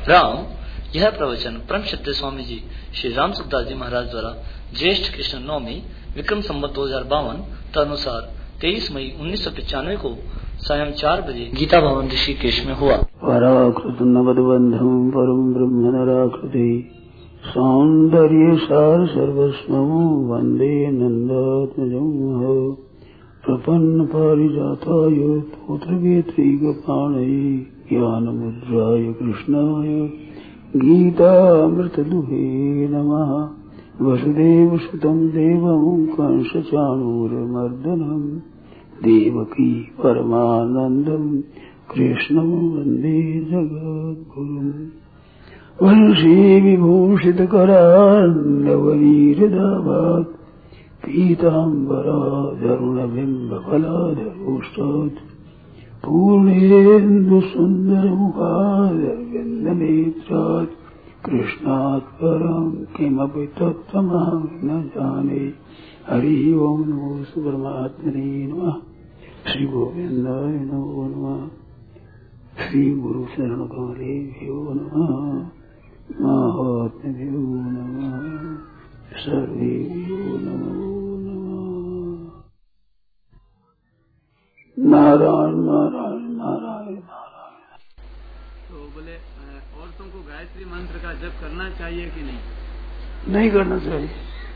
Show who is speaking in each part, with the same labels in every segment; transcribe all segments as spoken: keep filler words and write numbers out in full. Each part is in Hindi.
Speaker 1: राम। यह प्रवचन परम श्रद्धेय स्वामी जी श्री राम सुखदास जी महाराज द्वारा ज्येष्ठ कृष्ण नवमी विक्रम संवत दो हजार बावन तदनुसार तेईस मई उन्नीस सौ पचानवे को सायं चार बजे गीता भवन ऋषिकेश में हुआ।
Speaker 2: पराकृत नवदबंधम परम ब्रह्म नराकृति सौंदर्य सार सर्वस्वं वंदे नंदात्मजं प्रपन्न पारिजाताय पुत्रवेत्रैकपाणये ज्ञानमुद्राय कृष्णाय गीतामृतदुहे नमः। वसुदेवसुतं देवं कंसचाणूरमर्दनं देवकी परमानन्दं कृष्णं वन्दे जगद्गुरुम्। वंशी विभूषितकरान्नवनीरदाभात् पीताम्बरादरुणबिम्बफलाधरोष्टात् पूर्णेन्दुसुन्दरमुखादरविन्दनेत्रात् कृष्णात् परं किमपि तत्त्वमहं न जाने। हरि ओम नमो परमात्मने नमः। श्री गोविंदाय नमो नमः। श्री गुरु शरण कमलेभ्यो नमः। महात्म्यो नमः। सर्वेभ्यो नमो नमः। नारायण नारायण नारायण नारायण।
Speaker 3: तो बोले औरतों को गायत्री मंत्र का जप करना चाहिए कि नहीं?
Speaker 2: नहीं करना चाहिए।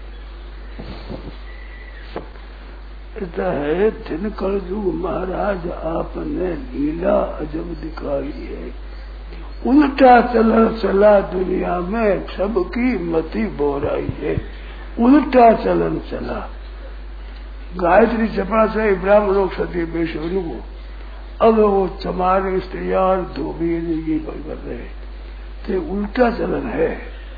Speaker 2: ऐसा है दिन कलयुग महाराज आपने लीला अजब दिखाई है। उल्टा चला चला दुनिया में सबकी मति बोराई है। उल्टा चलन चला। गायत्री जपना चाहिए ब्राह्मणों क्षत्रिय वैश्यों को। अब वो चमारे स्त्रियार धोबी ये कर रहे तो उल्टा चलन है।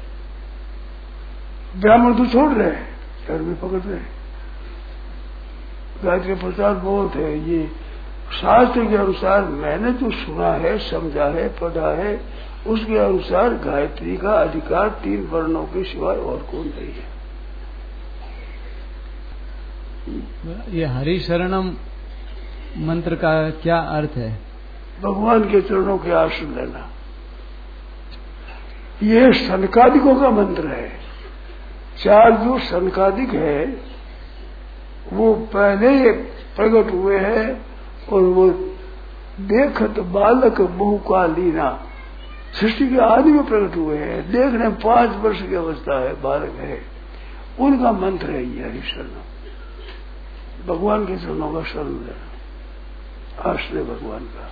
Speaker 2: ब्राह्मण तो छोड़ रहे घर में पकड़ रहे। गायत्री प्रचार बहुत है। ये शास्त्र के अनुसार मैंने तो सुना है, समझा है, पढ़ा है, उसके अनुसार गायत्री का अधिकार तीन वर्णों के सिवाय और कौन नहीं है।
Speaker 3: ये हरि शरणम मंत्र का क्या अर्थ है?
Speaker 2: भगवान के चरणों के आश्रय लेना। ये सनकादिकों का मंत्र है। चार जो सनकादिक है वो पहले प्रकट हुए हैं और वो देखत बालक बहु का लीना सृष्टि के आदि में प्रकट हुए हैं। देखने पांच वर्ष की अवस्था है, बालक है, उनका मंत्र है ये हरि शरण। भगवान के चरणों का शरण लेना, आश्रय भगवान का।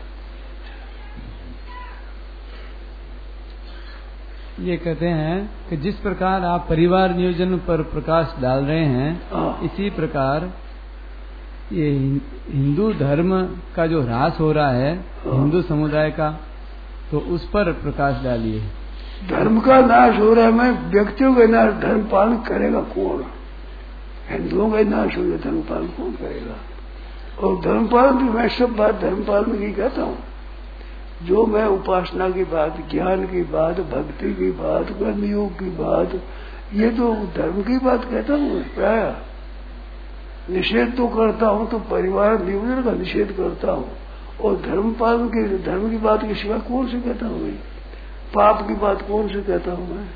Speaker 3: ये कहते हैं कि जिस प्रकार आप परिवार नियोजन पर प्रकाश डाल रहे हैं, इसी प्रकार ये हिंदू धर्म का जो ह्रास हो रहा है हिंदू समुदाय का, तो उस पर प्रकाश डालिए।
Speaker 2: धर्म का नाश हो रहा है, मैं व्यक्तियों का नाश धर्म पालन करेगा कौन? हिंदुओं का नाश हो जाए धर्म पालन कौन करेगा? और धर्म पालन भी मैं सब बात धर्म पालन की कहता हूँ। जो मैं उपासना की बात, ज्ञान की बात, भक्ति की बात, कर्मयोग की बात, ये तो धर्म की बात कहता हूँ। प्राय निषेध तो करता हूँ तो परिवार नियोजन का निषेध करता हूँ, और धर्म पालन की धर्म की बात के सिवा कौन से कहता हूँ मैं? पाप की बात कौन से कहता हूँ मैं?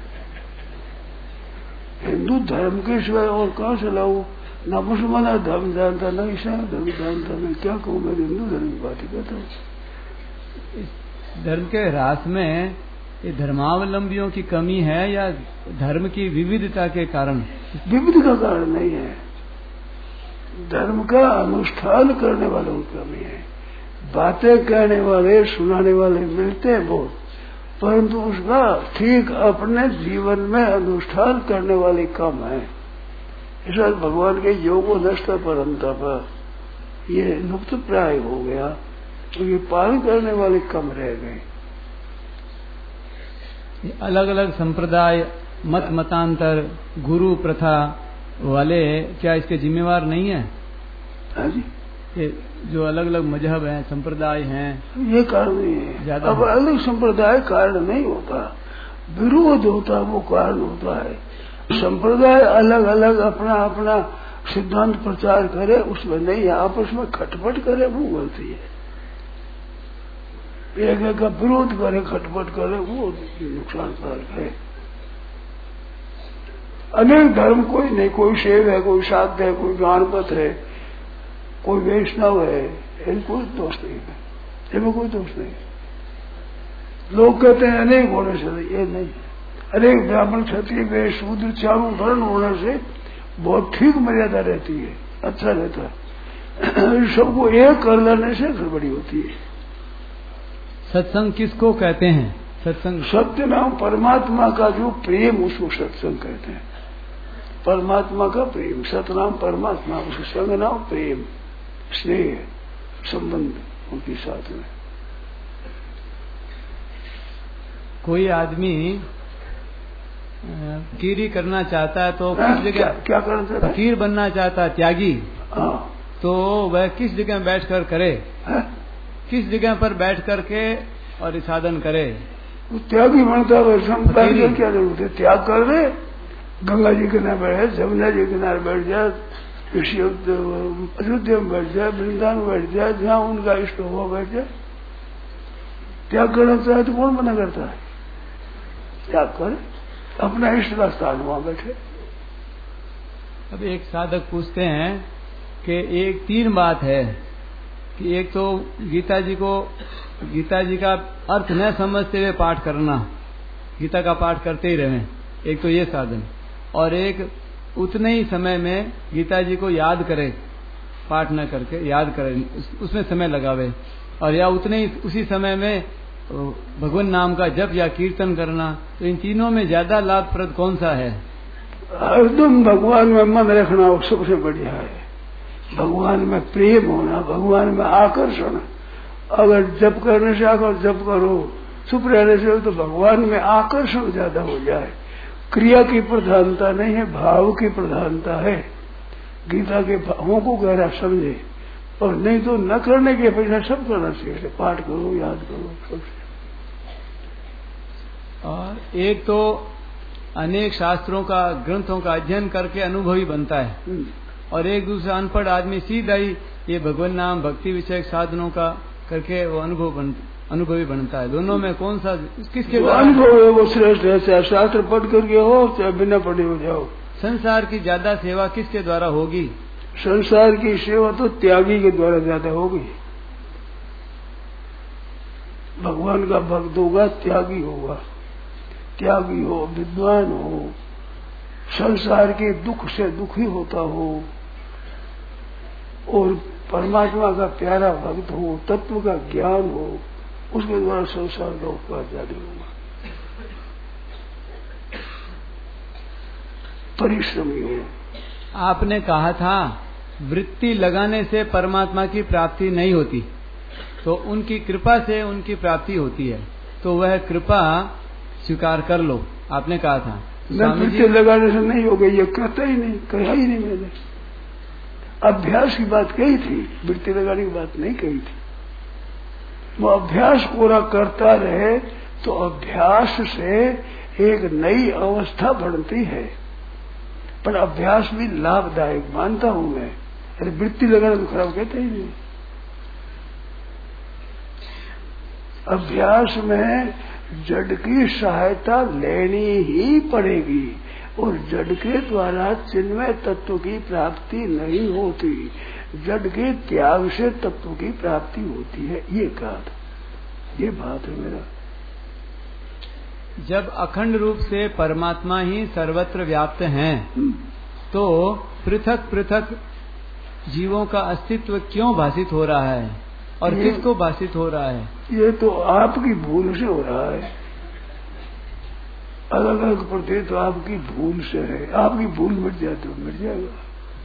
Speaker 2: हिंदू धर्म के सिवाय और कहाँ से लाऊं? ना मुसलमान धर्म जानता, ना ईसाई धर्म जानता, मैं क्या कहूँ? मैं हिंदू धर्म की बात ही कहता हूँ।
Speaker 3: धर्म के ह्रास में ये धर्मावलंबियों की कमी है या धर्म की विविधता के कारण?
Speaker 2: विविध का कारण नहीं है, धर्म का अनुष्ठान करने वालों की कमी है। बातें कहने वाले, सुनाने वाले मिलते हैं बहुत, परंतु उसका ठीक अपने जीवन में अनुष्ठान करने वाले कम है। ऐसा भगवान के योगो नष्टा परंता पर ये लुप्त प्राय हो गया, तो ये पालन करने वाले कम रह गए।
Speaker 3: अलग अलग संप्रदाय, मत मतांतर, गुरु प्रथा वाले क्या इसके जिम्मेवार नहीं है?
Speaker 2: हाँ जी,
Speaker 3: ये जो अलग अलग मजहब हैं, संप्रदाय हैं,
Speaker 2: ये कारण नहीं है।
Speaker 3: ज्यादा
Speaker 2: अब अलग संप्रदाय कारण नहीं होता, विरोध होता वो कारण होता है। संप्रदाय अलग अलग अपना अपना सिद्धांत प्रचार करे, उसमें नहीं है। आपस में खटपट करे वो गलती है। एक एक का विरोध करे, खटपट करे, वो नुकसानकारक है। अनेक धर्म कोई नहीं, कोई शैव है, कोई शाक्त है, कोई गणपत है, कोई वैष्णव है, इनमें कोई दोष नहीं है, इनमें कोई दोष नहीं। लोग कहते हैं अनेक होने से, ये नहीं। अनेक ब्राह्मण, क्षत्रिय, वैश्य, शूद्र चारों वर्ण होने से बहुत ठीक मर्यादा रहती है, अच्छा रहता है। सबको एक कर लेने से गड़बड़ी होती है।
Speaker 3: सत्संग किसको कहते हैं? सत्संग
Speaker 2: सत्य नाम परमात्मा का जो प्रेम, उसको सत्संग कहते हैं। परमात्मा का प्रेम, सतनाम परमात्मा, उसके संग नाम प्रेम, स्नेह, संबंध उनके साथ में।
Speaker 3: कोई आदमी फकीरी करना चाहता है तो किस जगह,
Speaker 2: क्या, क्या करना चाहता है?
Speaker 3: फकीर बनना चाहता है, त्यागी,
Speaker 2: हाँ।
Speaker 3: तो वह किस जगह बैठ कर करे?
Speaker 2: है?
Speaker 3: किस जगह पर बैठ करके और साधन करे?
Speaker 2: त्यागी बनता है, बैठ कर क्या जरूरत है? त्याग कर दे, गंगा जी के किनारे बैठ, जमुना जी के किनारे बैठ जाए, अयोध्या में बैठ जाए, वृंदावन में बैठ जाए, जहाँ उनका इष्ट हो बैठ जाए। त्याग करना चाहे तो कौन मना करता है? त्याग करे, अपना इष्ट का स्थान वहां बैठे।
Speaker 3: अब एक साधक पूछते हैं कि एक तीन बात है कि एक तो गीता जी को, गीता जी का अर्थ न समझते हुए पाठ करना, गीता का पाठ करते ही रहें, एक तो ये साधन, और एक उतने ही समय में गीता जी को याद करे, पाठ न करके याद करे, उसमें समय लगावे, और या उतने ही उसी समय में भगवान नाम का जप या कीर्तन करना। तो इन तीनों में ज्यादा लाभप्रद कौन सा है?
Speaker 2: हरदम भगवान में मन रखना वो सबसे बढ़िया है। भगवान में प्रेम होना, भगवान में आकर्षण। अगर जप करने से आकर जप करो, चुप रहने से तो भगवान में आकर्षण ज्यादा हो जाए। क्रिया की प्रधानता नहीं है, भाव की प्रधानता है। गीता के भावों को गहरा समझे, और नहीं तो न करने की अपेक्षा सब करना चाहिए। पाठ करो, याद करो, सबसे।
Speaker 3: और एक तो अनेक शास्त्रों का, ग्रंथों का अध्ययन करके अनुभवी बनता है, और एक दूसरा अनपढ़ आदमी सीधा ही ये भगवान नाम, भक्ति विषयक साधनों का करके वो अनुभव बन, अनुभवी बनता है। दोनों में कौन सा, किसके द्वारा
Speaker 2: अनुभव है वो श्रेष्ठ है? चाहे शास्त्र पढ़ करके हो, चाहे बिना पढ़े हो जाओ।
Speaker 3: संसार की ज्यादा सेवा किसके द्वारा होगी?
Speaker 2: संसार की सेवा तो त्यागी के द्वारा ज्यादा होगी। भगवान का भक्त होगा, त्यागी होगा। त्यागी हो, विद्वान हो, संसार के दुख से दुखी होता हो, और परमात्मा का प्यारा भक्त हो, तत्व का ज्ञान हो, उसके द्वारा संसार का उपकार ज्यादा होगा। परिश्रमी हो।
Speaker 3: आपने कहा था वृत्ति लगाने से परमात्मा की प्राप्ति नहीं होती, तो उनकी कृपा से उनकी प्राप्ति होती है, तो वह कृपा स्वीकार कर लो, आपने कहा था।
Speaker 2: वृत्ति लगाने से नहीं हो गई, ये कहता ही नहीं, कहा ही नहीं मैंने। अभ्यास की बात कही थी, वृत्ति लगाने की बात नहीं कही थी। वो अभ्यास पूरा करता रहे तो अभ्यास से एक नई अवस्था बढ़ती है, पर अभ्यास भी लाभदायक मानता हूं मैं। अरे वृत्ति लगाना तो खराब कहते ही नहीं। अभ्यास में जड़ की सहायता लेनी ही पड़ेगी, और जड़ के द्वारा चिन्मय तत्व की प्राप्ति नहीं होती, जड़ के त्याग से तत्व की प्राप्ति होती है। ये कहा, ये बात है मेरा।
Speaker 3: जब अखंड रूप से परमात्मा ही सर्वत्र व्याप्त हैं, तो पृथक पृथक जीवों का अस्तित्व क्यों भाषित हो रहा है, और किसको भाषित हो रहा है?
Speaker 2: ये तो आपकी भूल से हो रहा है। अलग अलग प्रत्येक तो आपकी भूल से है। आपकी भूल मिट जाए तो मिट जाएगा।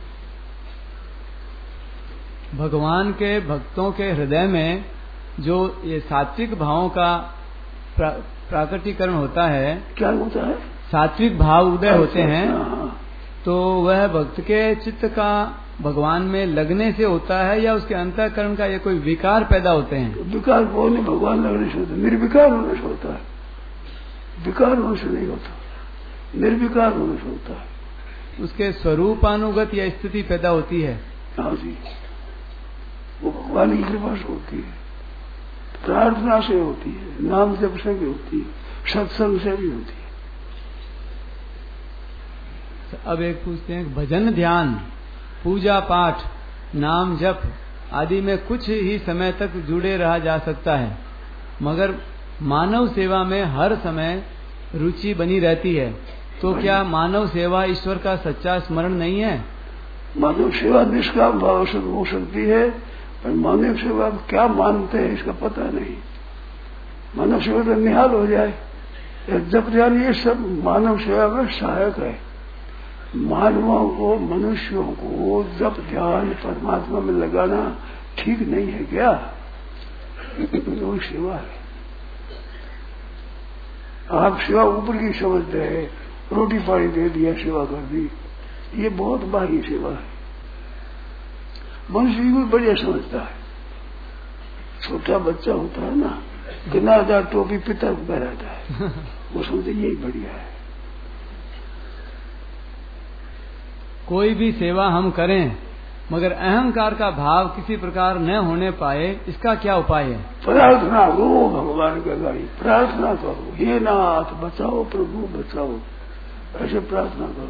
Speaker 3: भगवान के भक्तों के हृदय में जो ये सात्विक भावों का प्रा, प्राकटीकरण होता है,
Speaker 2: क्या होता है?
Speaker 3: सात्विक भाव उदय होते हैं,
Speaker 2: हाँ।
Speaker 3: तो वह भक्त के चित्त का भगवान में लगने से होता है, या उसके अंतःकरण का ये कोई विकार पैदा होते हैं?
Speaker 2: तो विकार वो नहीं, भगवान लगने से होता है, निर्विकार होने से होता है। विकार होने से नहीं होता, निर्विकार होने से होता है।
Speaker 3: उसके स्वरूपानुगत या स्थिति पैदा होती है।
Speaker 2: हाँ जी, वो भगवान की कृपा से होती है। प्रार्थना से होती है, नाम जप से भी होती है, सत्संग से भी होती है।
Speaker 3: अब एक पूछते हैं, भजन ध्यान पूजा पाठ नाम जप आदि में कुछ ही समय तक जुड़े रहा जा सकता है, मगर मानव सेवा में हर समय रुचि बनी रहती है, तो क्या मानव सेवा ईश्वर का सच्चा स्मरण नहीं है?
Speaker 2: मानव सेवा निष्काम भाव से हो सकती है, पर मानव सेवा क्या मानते हैं इसका पता नहीं। मानव सेवा तो निहाल हो जाए, जप ध्यान ये सब मानव सेवा में सहायक है। मानवों को, मनुष्यों को जप ध्यान परमात्मा में लगाना ठीक नहीं है क्या? वो सेवा है। आप सेवा ऊपर की समझते हैं, रोटी पानी दे दिया, सेवा कर दी, ये बहुत बाहरी सेवा है। मनुष्य भी बढ़िया समझता है। छोटा बच्चा होता है ना, किनारदार टोपी पिता को पहनाता है, वो समझते यही बढ़िया है।
Speaker 3: कोई भी सेवा हम करें मगर अहंकार का भाव किसी प्रकार न होने पाए, इसका क्या उपाय है?
Speaker 2: प्रार्थना करो भगवान के गाड़ी, प्रार्थना करो, हे नाथ बचाओ, प्रभु बचाओ, ऐसे प्रार्थना करो।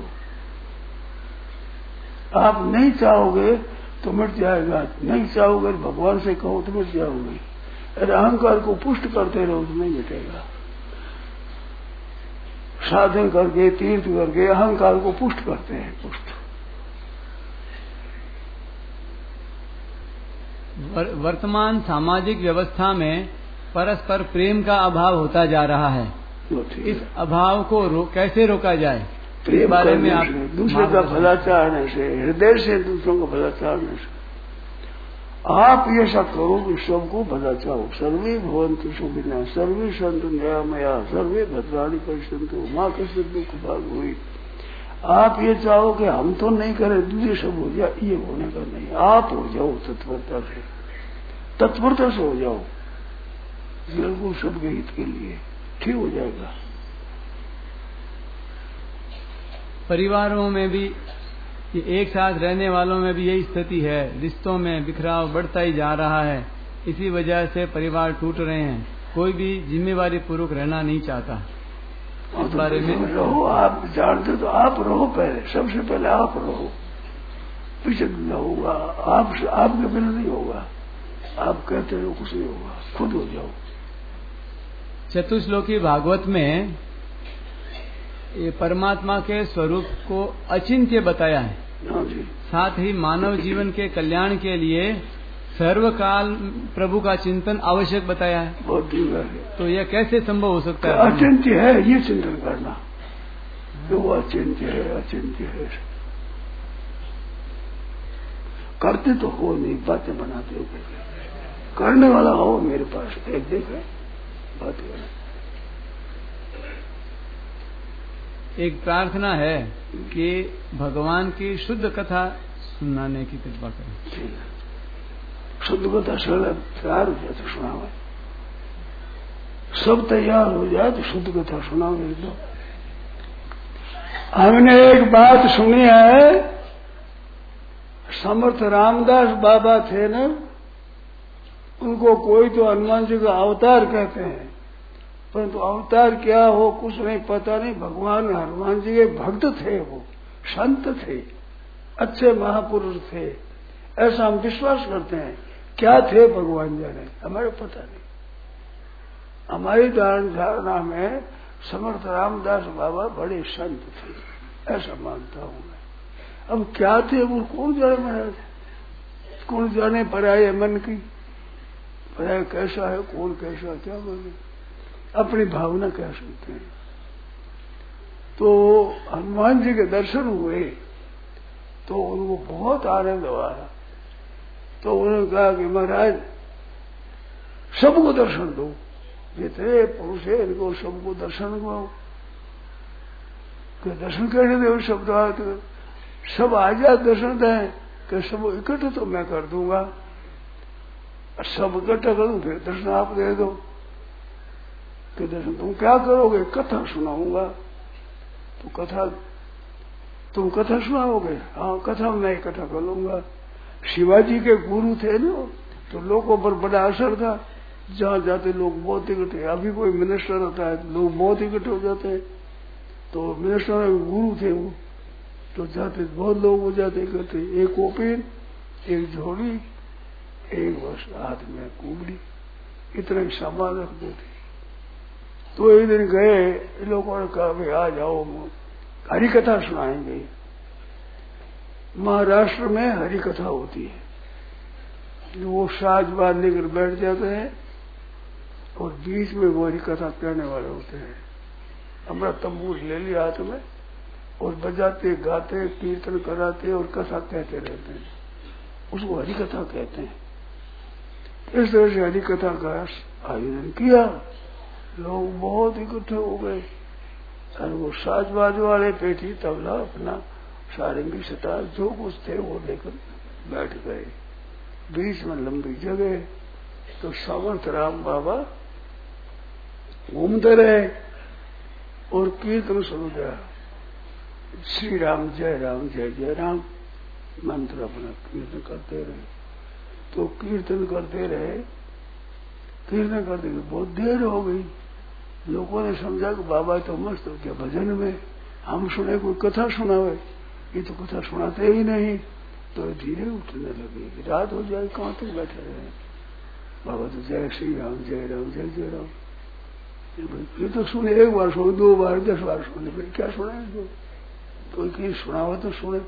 Speaker 2: आप नहीं चाहोगे तो मिट जाएगा, नहीं चाहोगे भगवान से कहो तो मिट जाओगे। अरे अहंकार को पुष्ट करते रहो तो नहीं मिटेगा। साधन करके, तीर्थ करके अहंकार को पुष्ट करते हैं, पुष्ट।
Speaker 3: वर्तमान सामाजिक व्यवस्था में परस्पर प्रेम का अभाव होता जा रहा है, इस अभाव को रो, कैसे रोका जाए?
Speaker 2: प्रेम बारे में आप दूसरे का भला चाहने से, हृदय से दूसरों का भला चाहने से आप ये सब करो कि सबको भला चाहो। सर्वे भवन्तु सुखिनः, सर्वे सन्तु निरामयाः, सर्वे भद्राणि पश्यन्तु मा कश्चित् दुःख भाग् हुई। आप ये चाहो कि हम तो नहीं करें, दूसरे सब हो जाए, ये होने का नहीं। आप हो जाओ तत्परता से, तत्परता से हो जाओ, बिल्कुल सबके हित के लिए, ठीक हो जाएगा।
Speaker 3: परिवारों में भी, एक साथ रहने वालों में भी यही स्थिति है, रिश्तों में बिखराव बढ़ता ही जा रहा है। इसी वजह से परिवार टूट रहे हैं, कोई भी जिम्मेवारी पूर्वक रहना नहीं चाहता। इस बारे में
Speaker 2: रहो, आप जानते तो आप रहो, पहले सबसे पहले आप रहो, पीछे न होगा। आप आपके बिना नहीं होगा, आप कहते हो कुछ नहीं होगा, खुद हो जाओ।
Speaker 3: चतुश्लोकी भागवत में ये परमात्मा के स्वरूप को अचिंत्य बताया है, साथ ही मानव जीवन के कल्याण के लिए सर्वकाल प्रभु का चिंतन आवश्यक बताया है।
Speaker 2: बहुत ठीक है।
Speaker 3: तो यह कैसे संभव हो सकता है?
Speaker 2: अचिंत्य है ये चिंतन करना, तो वो अचिंत्य है, अचिंत्य है। करते तो हो नहीं, बातें बनाते हो, करने वाला हो मेरे पास एक देखा बातें।
Speaker 3: एक प्रार्थना है कि भगवान की शुद्ध कथा सुनाने की कृपा करें।
Speaker 2: शुद्ध कथा तैयार हो जाए तो सुनाओ, सब तैयार हो जाए तो शुद्ध कथा सुनाओ। तो हमने एक बात सुनी है, समर्थ रामदास बाबा थे ना, उनको कोई तो हनुमान जी का अवतार कहते हैं, परंतु अवतार क्या हो कुछ नहीं पता नहीं। भगवान हनुमान जी के भक्त थे, वो संत थे, अच्छे महापुरुष थे, ऐसा हम विश्वास करते हैं। क्या थे भगवान जाने, हमारे पता नहीं। हमारी धारणा में समर्थ रामदास बाबा बड़े संत थे, ऐसा मानता हूं मैं। अब क्या थे वो कौन जाने, महाराज कौन जाने पराये मन की, पराया कैसा है, कौन कैसा, क्या बोले, अपनी भावना कह सकते हैं। तो हनुमान जी के दर्शन हुए तो उनको बहुत आनंद हुआ, तो उन्होंने कहा कि महाराज सबको दर्शन दो, जितने पुरुष है इनको सबको दर्शन दो। दर्शन करने दे, शब्द आते सब आ जाए दर्शन दें, कि सब इकट्ठे तो मैं कर दूंगा, सब इकट्ठा करूं फिर दर्शन आप दे दो। कि दर्शन तुम क्या करोगे, कथा सुनाऊंगा। तो कथा तुम कथा सुनाओगे? हाँ, कथा मैं इकट्ठा कर लूंगा। शिवाजी के गुरु थे ना, तो लोगों पर बड़ा असर था, जहाँ जाते लोग बहुत इकट्ठे, अभी कोई मिनिस्टर होता है तो लोग बहुत इकट्ठे हो जाते हैं। तो मिनिस्टर गुरु थे वो, तो जाते बहुत लोग हो जाते इकट्ठे, एक कोपीन, एक झोली, एक बस हाथ में कुबड़ी, इतना ही सामान रख देते। तो एक दिन गए, लोगों ने कहा भाई आ जाओ, हरी कथा सुनाएंगे। महाराष्ट्र में हरी कथा होती है, वो साज बांध लेकर बैठ जाते हैं और बीच में वो हरी कथा कहने वाले होते हैं। हमारा तंबूर ले लिया हाथ में और बजाते गाते कीर्तन कराते और कथा कहते रहते हैं, उसको हरी कथा कहते हैं। इस तरह से हरी कथा का आयोजन किया, लोग बहुत इकट्ठे हो गए और वो साजबाज वाले पेटी तबला अपना सारंगी सितार जो कुछ थे वो लेकर बैठ गए। बीच में लंबी जगह, तो सामंत राम बाबा घूमते रहे और कीर्तन शुरू किया, श्री राम जय राम जय जय राम मंत्र अपना कीर्तन करते रहे। तो कीर्तन करते रहे, कीर्तन करते रहे, बहुत देर हो गई। लोगों ने समझा कि बाबा तो मस्त हो गया भजन में, हम सुने कोई कथा सुनावे, ये तो कथा सुनाते ही नहीं। तो धीरे उठने लगे, रात हो जाए कहाँ तक बैठे रहे। बाबा तो जय श्री राम जय राम जय जय राम, ये तो सुने, एक बार सुने, दो बार, दस बार सुने, फिर क्या सुने, जो कोई कहीं सुनावा तो सुने।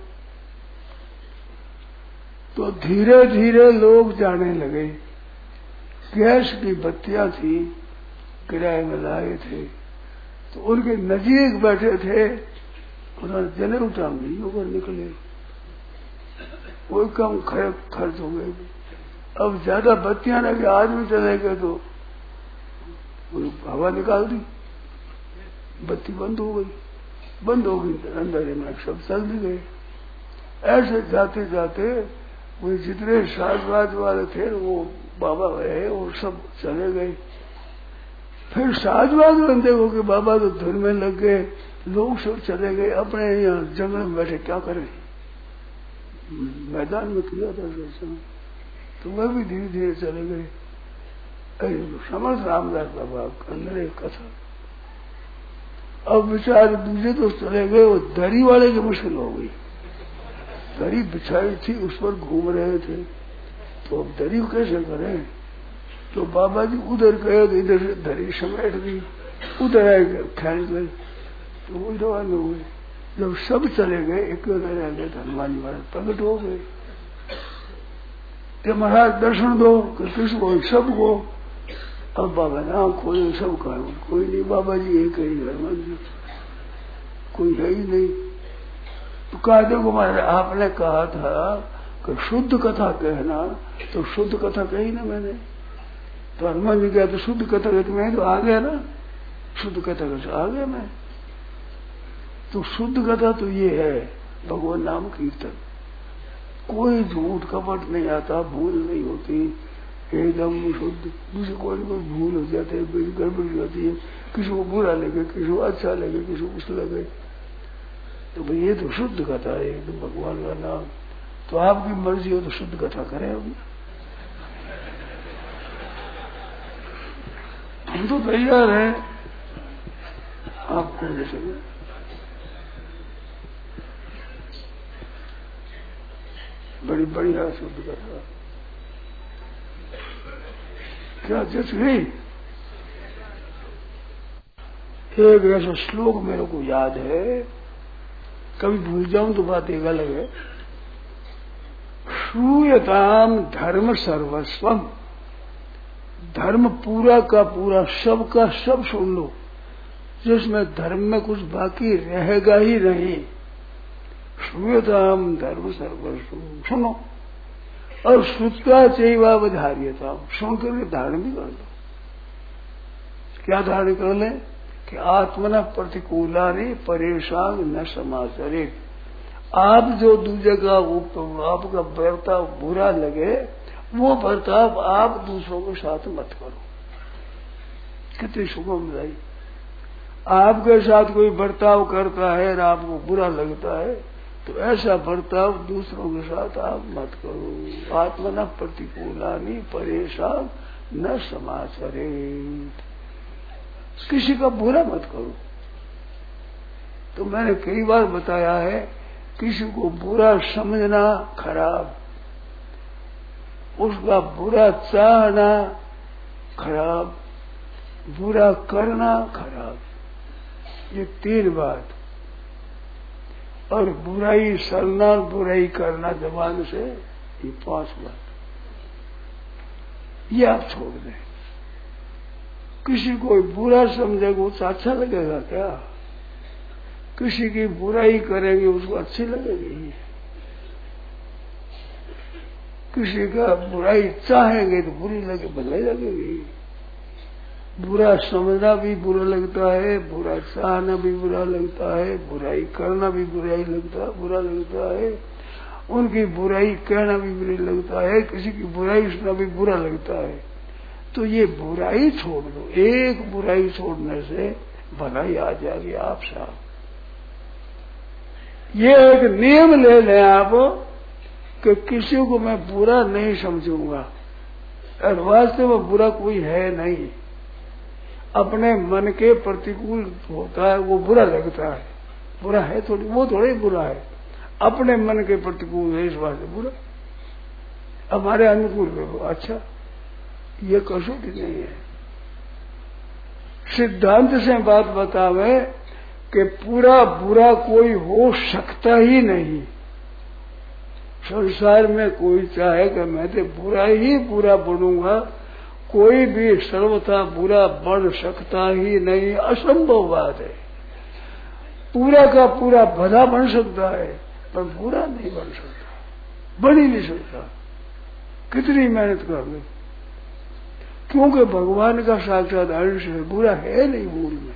Speaker 2: तो धीरे धीरे लोग जाने लगे। गैस की बत्तियां थी, किराए में लाए थे, तो उनके नजीक बैठे थे, उन्होंने जने उठांगी ऊपर निकले, कोई कम खर्च हो गए। अब ज्यादा बत्तियां लगे, आदमी चले गए तो हवा निकाल दी, बत्ती बंद हो गई, बंद हो गई तो अंदर में सब चल भी गए। ऐसे जाते जाते वो जितने साजबाज वाले थे वो बाबा रहे और सब चले गए। फिर साजबाज बंदे हो कि बाबा तो धुन में लग गए, लोग सब चले गए अपने यहाँ जंगल में बैठे, क्या करें। मैदान में किया था दर्शन, तो वह भी धीरे धीरे चले गए। समर्थ रामदास बाबा अंदर एक कथा। अब बेचारे दूसरे तो चले गए, वो दरी वाले की मुश्किल हो गई। दरी बिछाई थी, उस पर घूम रहे थे, तो अब दरी कैसे करें। तो बाबा जी उधर गए तो इधर से दरी समेट दी, उधर आए खींच गए, तो वो रवाना हुए। जब सब चले गए, एक रह गए, हनुमान जी महाराज प्रकट हो गए कि महाराज दर्शन दो, किसको, सबको। अब बाबा ने आँख खोले, सब कहा कोई नहीं, बाबा जी एक ही हनुमान जी, कोई है ही नहीं। तो कहा देखो महाराज आपने कहा था कि शुद्ध कथा कहना, तो शुद्ध कथा कही ना मैंने। तो हनुमान जी कहा तो शुद्ध कथा कहते मैं तो आ गया ना, शुद्ध कथा कैसे आ गया मैं। तो शुद्ध कथा तो ये है भगवान नाम कीर्तन, कोई झूठ कपट नहीं आता, भूल नहीं होती, एकदम शुद्ध। दूसरे कोई कोई भूल हो जाते है, गड़बड़ हो जाती है, किसी को बुरा लगे, किसी को अच्छा लगे, किसी को कुछ लगे। तो भाई ये तो शुद्ध कथा है, एकदम भगवान का नाम। तो आपकी मर्जी हो तो शुद्ध कथा करें। अभी हम तो तैयार है, आपको जैसे बड़ी बढ़िया शुद्ध कथा क्या जच गई। एक ऐसा श्लोक मेरे को याद है, कभी भूल जाऊं तो बात एक अलग है। श्रूयताम धर्म सर्वस्वम, धर्म पूरा का पूरा, सब का सब सुन लो, जिसमें धर्म में कुछ बाकी रहेगा ही नहीं। श्रूयताम धर्म सर्वस्वम, सुनो। और श्रुत्वा चैवावधार्यताम, सुन करके धारण भी कर लो। क्या धारण कर ले कि आत्मना प्रतिकूलानि परेशान न समाचरे। आप जो दूसरे का आपका बर्ताव बुरा लगे, वो बर्ताव आप दूसरों के साथ मत करो। कितनी सुगम भाई, आपके साथ कोई बर्ताव करता है और आपको बुरा लगता है, तो ऐसा बर्ताव दूसरों के साथ आप मत करो। आत्मना प्रतिकूलानि परेशान न समाचरे, किसी का बुरा मत करो। तो मैंने कई बार बताया है, किसी को बुरा समझना खराब, उसका बुरा चाहना खराब, बुरा करना खराब, ये तीन बात। और बुराई सरना, बुराई करना जबान से, ये पांच बात, ये आप छोड़ दें। किसी को बुरा समझेगा उसको अच्छा लगेगा क्या? किसी की बुराई करेंगे उसको अच्छी लगेगी? किसी का बुराई चाहेंगे तो बुरी लगे, भलाई लगेगी। बुरा समझना भी बुरा लगता है, बुरा चाहना भी बुरा लगता है, बुराई करना भी बुराई लगता है, बुरा लगता है, उनकी बुराई कहना भी बुरा लगता है, किसी की बुराई सुनना भी बुरा लगता है। तो ये बुराई छोड़ दो, एक बुराई छोड़ने से भलाई आ जाएगी आप साहब। ये एक नियम ले लें आप कि किसी को मैं बुरा नहीं समझूंगा, और वास्तव में बुरा कोई है नहीं। अपने मन के प्रतिकूल होता है वो बुरा लगता है, बुरा है थोड़ी, वो थोड़ी बुरा है, अपने मन के प्रतिकूल है, इस बात से बुरा। हमारे अनुकूल में अच्छा, ये कसौटी नहीं है। सिद्धांत से बात बतावे कि पूरा बुरा कोई हो सकता ही नहीं। संसार में कोई चाहे कि मैं तो बुरा ही बुरा बनूंगा, कोई भी सर्वथा बुरा बन सकता ही नहीं, असंभव बात है। पूरा का पूरा भला बन सकता है पर बुरा नहीं बन सकता, बन ही नहीं सकता, कितनी मेहनत कर ले। क्योंकि भगवान का साक्षात अंश है, बुरा है नहीं मूल में,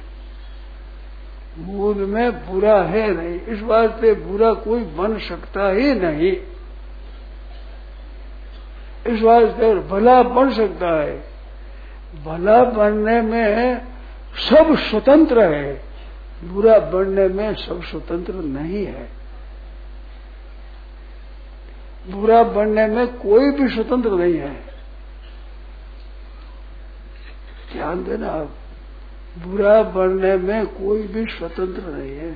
Speaker 2: मूल में बुरा है नहीं, इस वास्ते बुरा कोई बन सकता ही नहीं। इस वास्ते भला बन सकता है, भला बनने में सब स्वतंत्र है, बुरा बनने में सब स्वतंत्र नहीं है। बुरा बनने में कोई भी स्वतंत्र नहीं है, ध्यान देना आप, बुरा बनने में कोई भी स्वतंत्र नहीं है।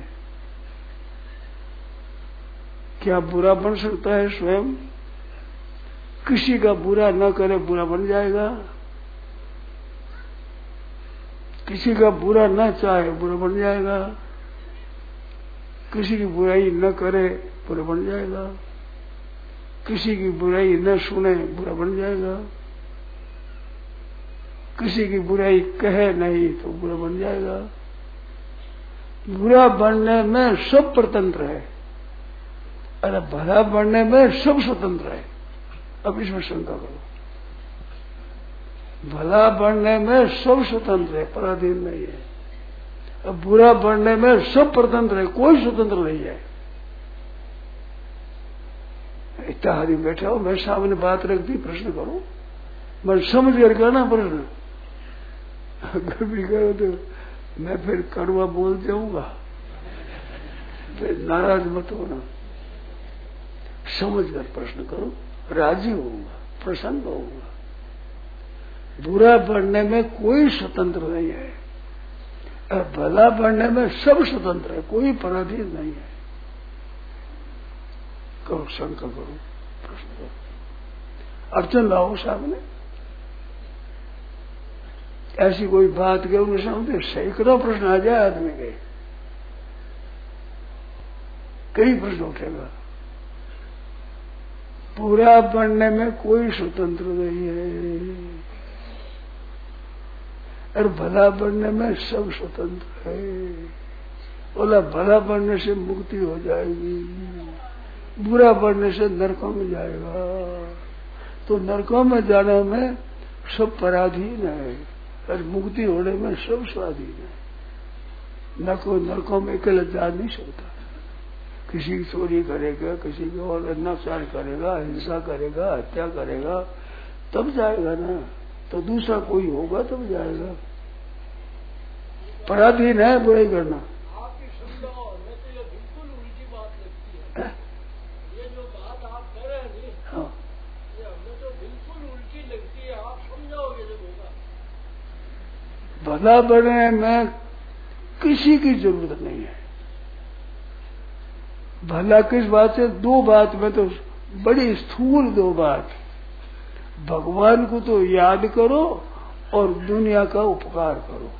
Speaker 2: क्या बुरा बन सकता है स्वयं? किसी का बुरा न करे बुरा बन जाएगा, किसी का बुरा न चाहे बुरा बन जाएगा, किसी की बुराई न करे बुरा बन जाएगा, किसी की बुराई न सुने बुरा बन जाएगा, किसी की बुराई कहे नहीं तो बुरा बन जाएगा। बुरा बनने में सब स्वतंत्र है, अरे भला बनने में सब स्वतंत्र है। अब इसमें शंका करो, भला बनने में सब स्वतंत्र है, पराधीन नहीं है। अब बुरा बनने में सब स्वतंत्र है, कोई स्वतंत्र नहीं है। इतना हारी बैठा हो, मैं सामने बात रख दी, प्रश्न करो, मैं समझ कर करना प्रश्न। अगर भी करो तो मैं फिर कड़वा बोल जाऊंगा, फिर नाराज मत होना। समझ कर प्रश्न करो, राजी होऊंगा, प्रसन्न होऊंगा। बुरा बनने में कोई स्वतंत्र नहीं है, और भला बनने में सब स्वतंत्र है, कोई पराधीन नहीं है। करो, शंका करो, प्रश्न करो, अर्चन लाओ सामने। ऐसी कोई बात के उन्हें समझे, सैकड़ों प्रश्न आ जाए आदमी के, कई प्रश्न उठेगा। पूरा बनने में कोई स्वतंत्र नहीं है, और भला बनने में सब स्वतंत्र है। बोला भला बनने से मुक्ति हो जाएगी, बुरा बनने से नरकों में जाएगा। तो नरकों में जाने में सब पराधीन है, और मुक्ति होने में सब स्वाधीन है। न कोई नरकों में अकेले जा नहीं सकता। किसी की चोरी करेगा, किसी की और अत्याचार करेगा, हिंसा करेगा, हत्या करेगा, तब जाएगा ना, तो दूसरा कोई होगा तब जाएगा। पराधीन है बुराई करना।
Speaker 4: आपकी सुन लो, मैं तो ये बिल्कुल उल्टी बात लगती है। ये जो बात आप कह रहे हैं, हाँ, ये हमें तो बिल्कुल उल्टी लगती है। आप समझाओगे
Speaker 2: भला बनने में किसी की जरूरत नहीं है। भला किस बात से? दो बात में तो बड़ी स्थूल दो बात। भगवान को तो याद करो और दुनिया का उपकार करो।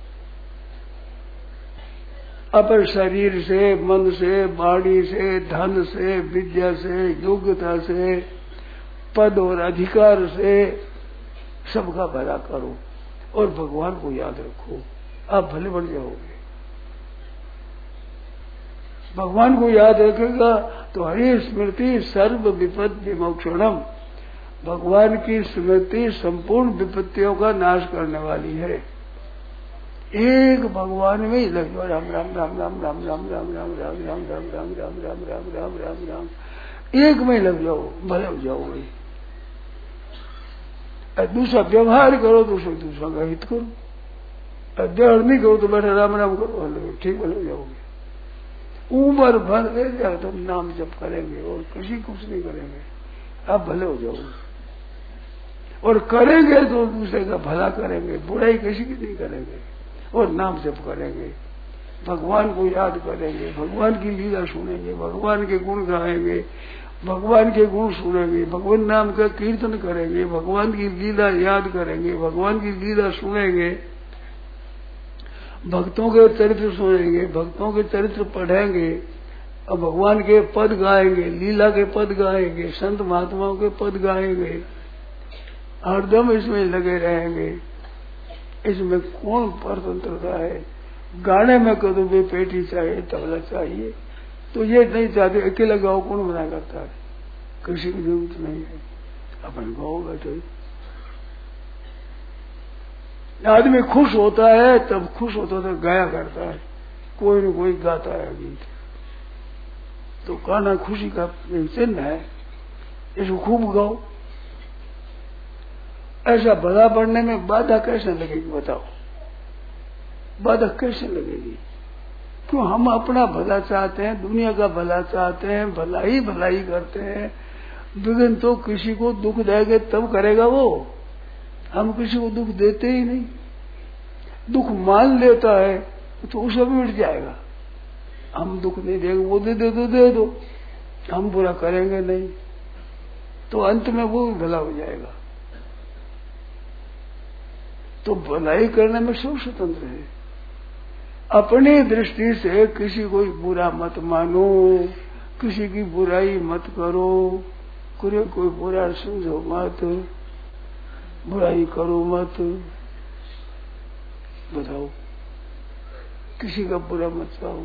Speaker 2: अपने शरीर से, मन से, वाणी से, धन से, विद्या से, योग्यता से, पद और अधिकार से सबका भला करो और भगवान को याद रखो, आप भले बन जाओगे। भगवान को याद रखेगा तो हरि स्मृति सर्व विपद विमोक्षणम। भगवान की स्मृति संपूर्ण विपत्तियों का नाश करने वाली है। एक भगवान में ही लग जाओ, राम राम राम राम राम राम राम राम राम राम राम राम राम राम राम राम राम राम, एक में ही लग जाओ, भले हो जाओगे। दूसरा व्यवहार करो तो दूसरा का हित करो, व्यवहार नहीं करो तो बैठे राम राम करो, ठीक भले हो जाओगे। उम्र भर ले जाए तो नाम जप करेंगे और किसी कुछ नहीं करेंगे, आप भले हो जाओगे। और करेंगे तो दूसरे का भला करेंगे, बुराई किसी की नहीं करेंगे और नाम जप करेंगे, भगवान को याद करेंगे, भगवान की लीला सुनेंगे, भगवान के गुण गाएंगे, भगवान के गुण सुनेंगे, भगवान नाम का कीर्तन करेंगे, भगवान की लीला याद करेंगे, भगवान की लीला सुनेंगे, भक्तों के चरित्र सुनेंगे, भक्तों के चरित्र पढ़ेंगे और भगवान के पद गाएंगे, लीला के पद गाएंगे, संत महात्माओं के पद गाएंगे, हरदम इसमें लगे रहेंगे। इसमें कौन परतंत्रता है? गाने में कदों भी पेटी चाहिए, तबला चाहिए, तो ये नहीं चाहते अकेला गाओ, कौन मना करता है? किसी की जरूरत नहीं है, अपन गाओ बैठे। आदमी खुश होता है तब खुश होता तो गाया करता है, कोई न कोई गाता है गीत, तो गाना खुशी का चिन्ह है, इसको खूब गाओ। ऐसा भला बढ़ने में बाधा कैसे लगेगी बताओ? बाधा कैसे लगेगी? क्यों? हम अपना भला चाहते हैं, दुनिया का भला चाहते हैं, भला ही भलाई करते हैं। विघ्न तो किसी को दुख देंगे तब करेगा वो, हम किसी को दुख देते ही नहीं। दुख मान लेता है तो उसे भी मिट जाएगा। हम दुख नहीं देंगे, वो दे दे दो दे दो, हम बुरा करेंगे नहीं, तो अंत में वो भी भला हो जाएगा। तो भलाई करने में सब स्वतंत्र है। अपनी दृष्टि से किसी को बुरा मत मानो, किसी की बुराई मत करो, कोई कोई बुरा समझो मत, बुराई करो मत। बताओ, किसी का बुरा मत चाहो,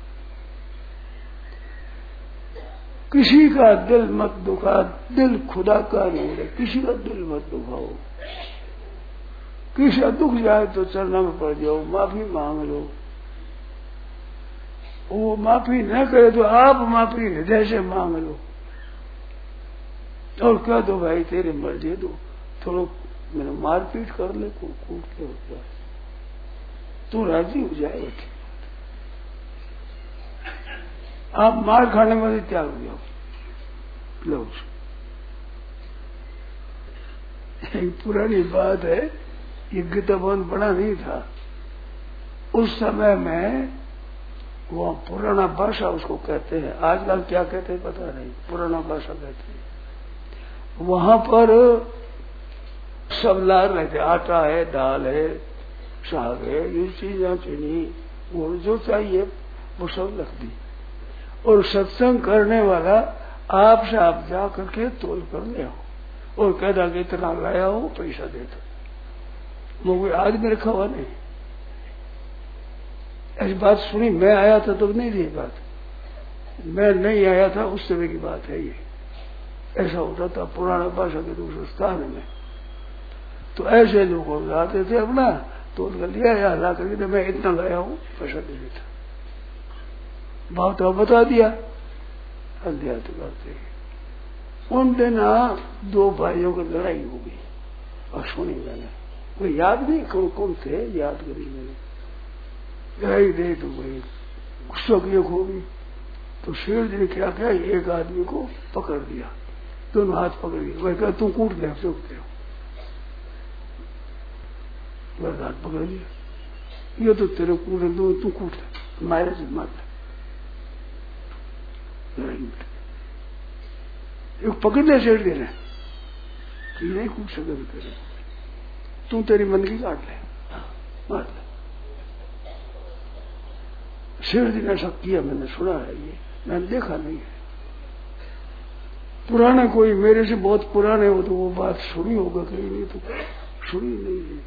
Speaker 2: किसी का दिल मत दुखा, दिल खुदा का नहीं है, किसी का दिल मत दुखाओ। किसी का दुख जाए तो चरणों में पड़ जाओ, माफी मांग लो। वो माफी न करे तो आप माफी हृदय से मांग लो और कह दो भाई तेरे मर्जी दो, थोड़ा मैंने मारपीट कर ले, कूट कूट के हो जाए तो राजी हो जाएगा। आप मार खाने में भी त्याग हो जाओ। लो, एक पुरानी बात है, ये गीता बहुत बड़ा नहीं था उस समय में, वो पुराना भाषा उसको कहते हैं, आजकल क्या कहते हैं पता नहीं, पुराना भाषा कहते हैं। वहां पर सब ला रहे थे, आटा है, दाल है, साग है, ये चीजें, चीनी, वो जो चाहिए वो सब रख दी। और सत्संग करने वाला आपसे आप जा करके तोल कर ले आओ और कह दा कि इतना लाया हो, पैसा दे दो। वो कोई आदमी रखा हुआ नहीं। ऐसी बात सुनी, मैं आया था तो नहीं थी बात, मैं नहीं आया था उस समय की बात है ये। ऐसा होता था पुराना भाषा के दूसरे स्थान में। तो ऐसे लोग लाते थे अपना, तो उनका लिया या ला करके मैं इतना लाया हूँ, पैसा दे देता। भाव तो बता दिया, अध्यात्म करते। उन दिन दो भाइयों की लड़ाई हो गई और सुनी मैंने, वो याद नहीं कौन कौन थे, याद करी मैंने। लड़ाई दे तो गई, गुस्सा की होगी तो शेर जी ने क्या किया, एक आदमी को पकड़ दिया, दोनों हाथ पकड़ दिए, वह कहा तू कूट दे, चुप दे। मेरा हाथ पकड़ लिया, ये तो तेरे कूट दो, तू कूट मारे से मार एक पकड़ने सेठ दे रहे नहीं कूट सके तेरे, तू तेरी मन की काट ले, मार ले। शेर जी ने ऐसा किया, मैंने सुना है, ये मैंने देखा नहीं है। पुराना कोई मेरे से बहुत पुराने हो तो वो बात सुनी होगा कहीं, नहीं तो सुनी नहीं है।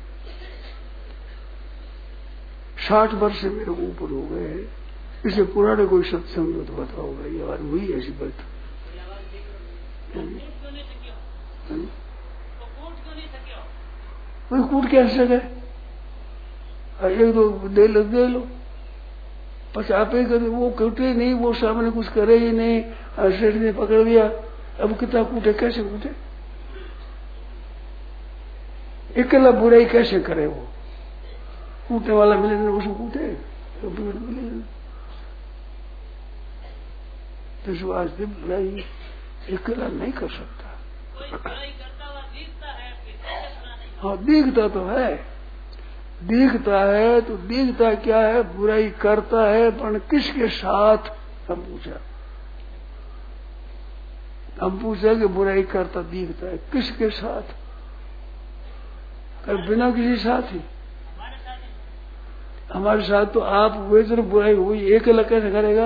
Speaker 2: साठ वर्ष से मेरे ऊपर हो गए, इससे पुराने कोई सत्संग हो तो बताओ भाई, यार हुई ऐसी बात। कोई कूट कैसे सके, एक दो दे लो दे लो पचापे कर, वो कूटे नहीं, वो सामने कुछ करे ही नहीं, सेठ ने पकड़ लिया, अब कितना कूटे, कैसे कूटे, अकेला बुराई कैसे करे, वो कूटने वाला मिले ना उसको कूटे, तो मिले तो सुभाष देव बुराई अकेला नहीं कर सकता। हाँ दिखता तो है, दिखता है तो दिखता क्या है, बुराई करता है, पर किसके साथ, हम पूछा हम पूछा कि बुराई करता दिखता है किसके साथ, कर बिना किसी साथ ही, हमारे साथ तो आप हुए तो बुराई हुई, एक अलग कैसे करेगा,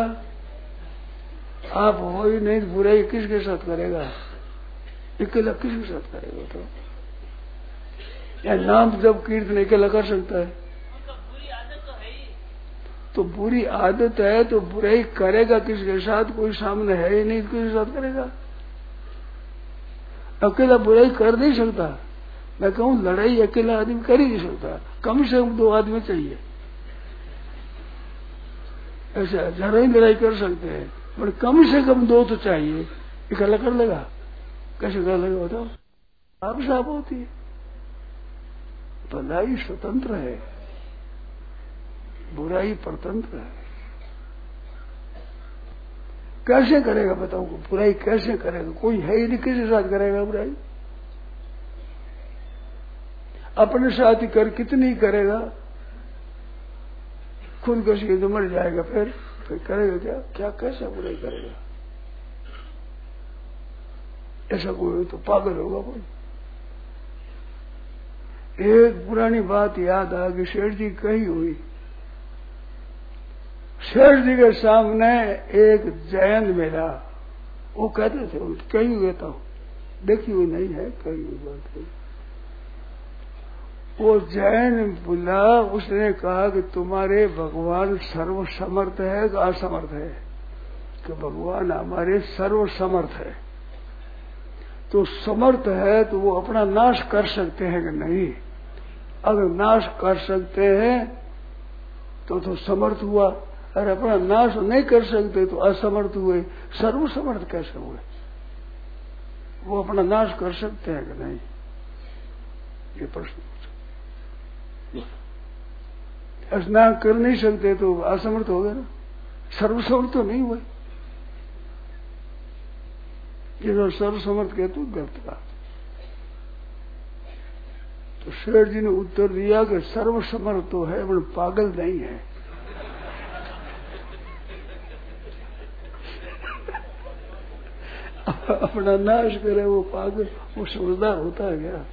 Speaker 2: आप हो ही नहीं तो बुराई किसके साथ करेगा, अकेला किसके साथ करेगा, तो या नाम जब कीर्तन अकेला कर सकता है, बुरी आदत तो है ही, तो बुरी आदत है तो बुराई करेगा किसके साथ, कोई सामने है ही नहीं तो किसके साथ करेगा, अकेला बुराई कर नहीं सकता। मैं कहूँ लड़ाई अकेला आदमी कर ही नहीं सकता, कम से कम दो आदमी चाहिए, ऐसा जरा ही लड़ाई कर सकते हैं, पर कम से कम दो तो चाहिए, अकेला कर लेगा, कैसे कर लेगा बताओ, आप साफ होती है। भलाई स्वतंत्र है, बुराई परतंत्र है, कैसे करेगा बताओ, बुराई कैसे करेगा, कोई है ही नहीं, किसके साथ करेगा बुराई, अपने साथ ही कर कितनी करेगा, खुद कसी तो मर जाएगा, फिर फिर करेगा क्या, क्या कैसे बुराई करेगा, ऐसा कोई तो पागल होगा कोई। एक पुरानी बात याद आ गई, शेठ जी कही हुई, शेठ जी के सामने एक जैन मिला, वो कहते थे, कही हुए तो देखी हुई नहीं है, कही हुई बात है, वो जैन बोला, उसने कहा कि तुम्हारे भगवान सर्वसमर्थ है कि असमर्थ है, कि भगवान हमारे सर्वसमर्थ है, तो समर्थ है तो वो अपना नाश कर सकते हैं कि नहीं, अगर नाश कर सकते हैं तो तो समर्थ हुआ, अगर अपना नाश नहीं कर सकते तो असमर्थ हुए, सर्वसमर्थ कैसे हुए, वो अपना नाश कर सकते हैं कि नहीं, ये प्रश्न पूछा। स्नान कर नहीं सकते तो असमर्थ हो गए ना, सर्वसमर्थ तो नहीं हुए, ये सर्वसमर्थ कहते गलत बात। तो शेठ जी ने उत्तर दिया कि सर्वसमर्थ तो है पर पागल नहीं है। अपना नाश करे वो पागल, वो समझदार होता है क्या?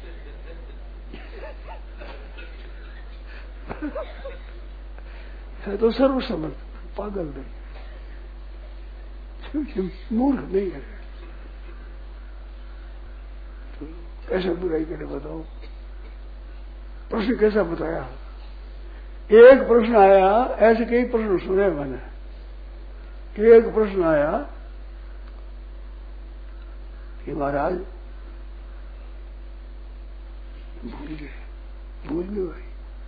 Speaker 2: है तो सर्वसमर्थ, पागल नहीं, मूर्ख नहीं है। तो कैसे बुराई करे बताओ? प्रश्न कैसा बताया? एक प्रश्न आया, ऐसे कई प्रश्न सुने मैंने। एक प्रश्न आया कि महाराज भूल गए, भूल गए भाई,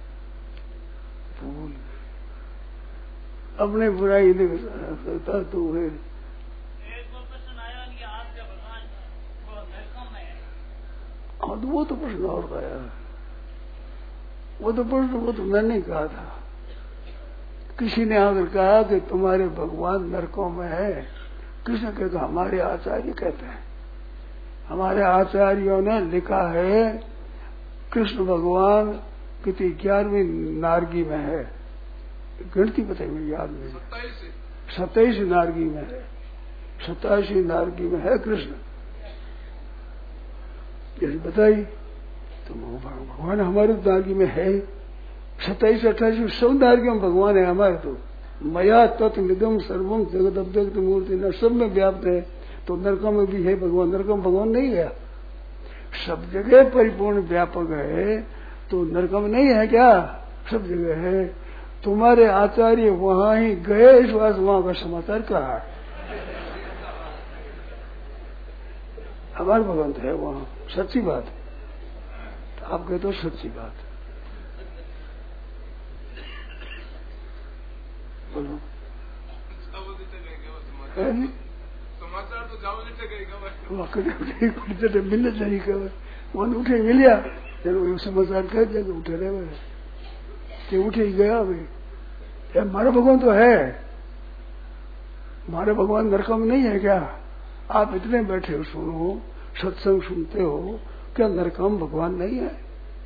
Speaker 2: भूल गए, अपने बुराई नहीं करता तो है।
Speaker 4: एक वो प्रश्न आया कि आपके भगवान वो नरकों में है।
Speaker 2: हाँ तो वो तो प्रश्न और आया, वो तो प्रश्न वो तो मैंने कहा था। किसी ने आकर कहा कि तुम्हारे भगवान नरकों में है, किसने कहा? हमारे आचार्य कहते हैं, हमारे आचार्यों ने लिखा है कृष्ण भगवान कितनी ग्यारहवीं नारगी में है, गिनती बताई मेरी याद में, सत्ताईस नारगी में है, सत्ताईसवीं नारगी में है कृष्ण, जैसे बताई। तो भगवान हमारे नारगी में है, सत्ताईस अट्ठाईस सब नारगी में भगवान है हमारे। तो मया तत् निगम सर्वम जगत अव्यक्त मूर्ति न, सब में व्याप्त है। तो नरकों में भी है भगवान, नरकों में भगवान नहीं गया, सब जगह परिपूर्ण व्यापक है। तो नरकों में नहीं है क्या, सब जगह है। तुम्हारे आचार्य वहां ही गए, इस बात वहां का समाचार कहा, हमारे भगवंत है वहां, सच्ची बात है। तो आप कहते हो सच्ची बात है, बोलो
Speaker 4: समाचार तो जाओ
Speaker 2: मिलने चाहिए खबर, वहां उठे मिलिया चलो समाचार कह दिया कि उठे रहे कि उठे ही गया भाई। हमारा भगवान तो है, हमारे भगवान नरकों में नहीं है क्या? आप इतने बैठे हो, सुनो सत्संग सुनते हो, क्या नरकों में भगवान नहीं है?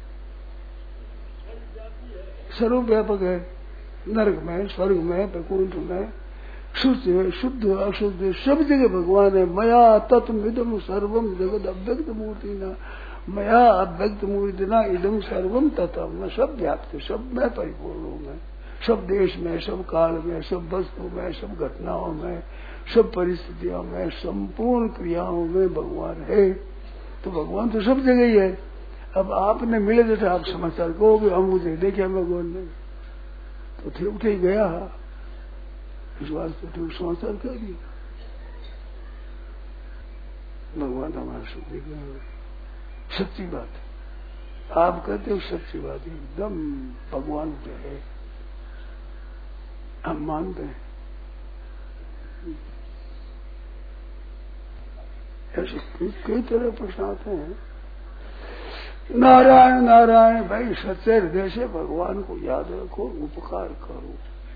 Speaker 2: सर्वव्यापक है, नरक में, स्वर्ग में, वैकुंठ में, शुद्ध है, शुद्ध अशुद्ध सब जगह भगवान है। मया तत्व इदम सर्वम जगत अव्यक्त मूर्ति न, मया अव्यक्त मूर्ति न इदम सर्वम तत्व, मैं सब व्याप्त है, सब मैं परिपूर्ण हूँ। मैं सब देश में, सब काल में, सब वस्तु में, सब घटनाओं में, सब परिस्थितियों में, संपूर्ण क्रियाओं में भगवान है। तो भगवान तो सब जगह ही है। अब आपने मिले जैसे आप समाचार कहोगे हम मुझे देखे भगवान ने, तो थे उठे ही गया, इस बात से तो समाचार कर दिया भगवान हमारा शुद्धि कर, सच्ची बात है। आप कहते हो सच्ची बात है, एकदम भगवान जो है हम मानते हैं। ऐसे कई तरह प्रश्न आते हैं, नारायण नारायण भाई सच्चे हृदय से भगवान को याद रखो, उपकार करो।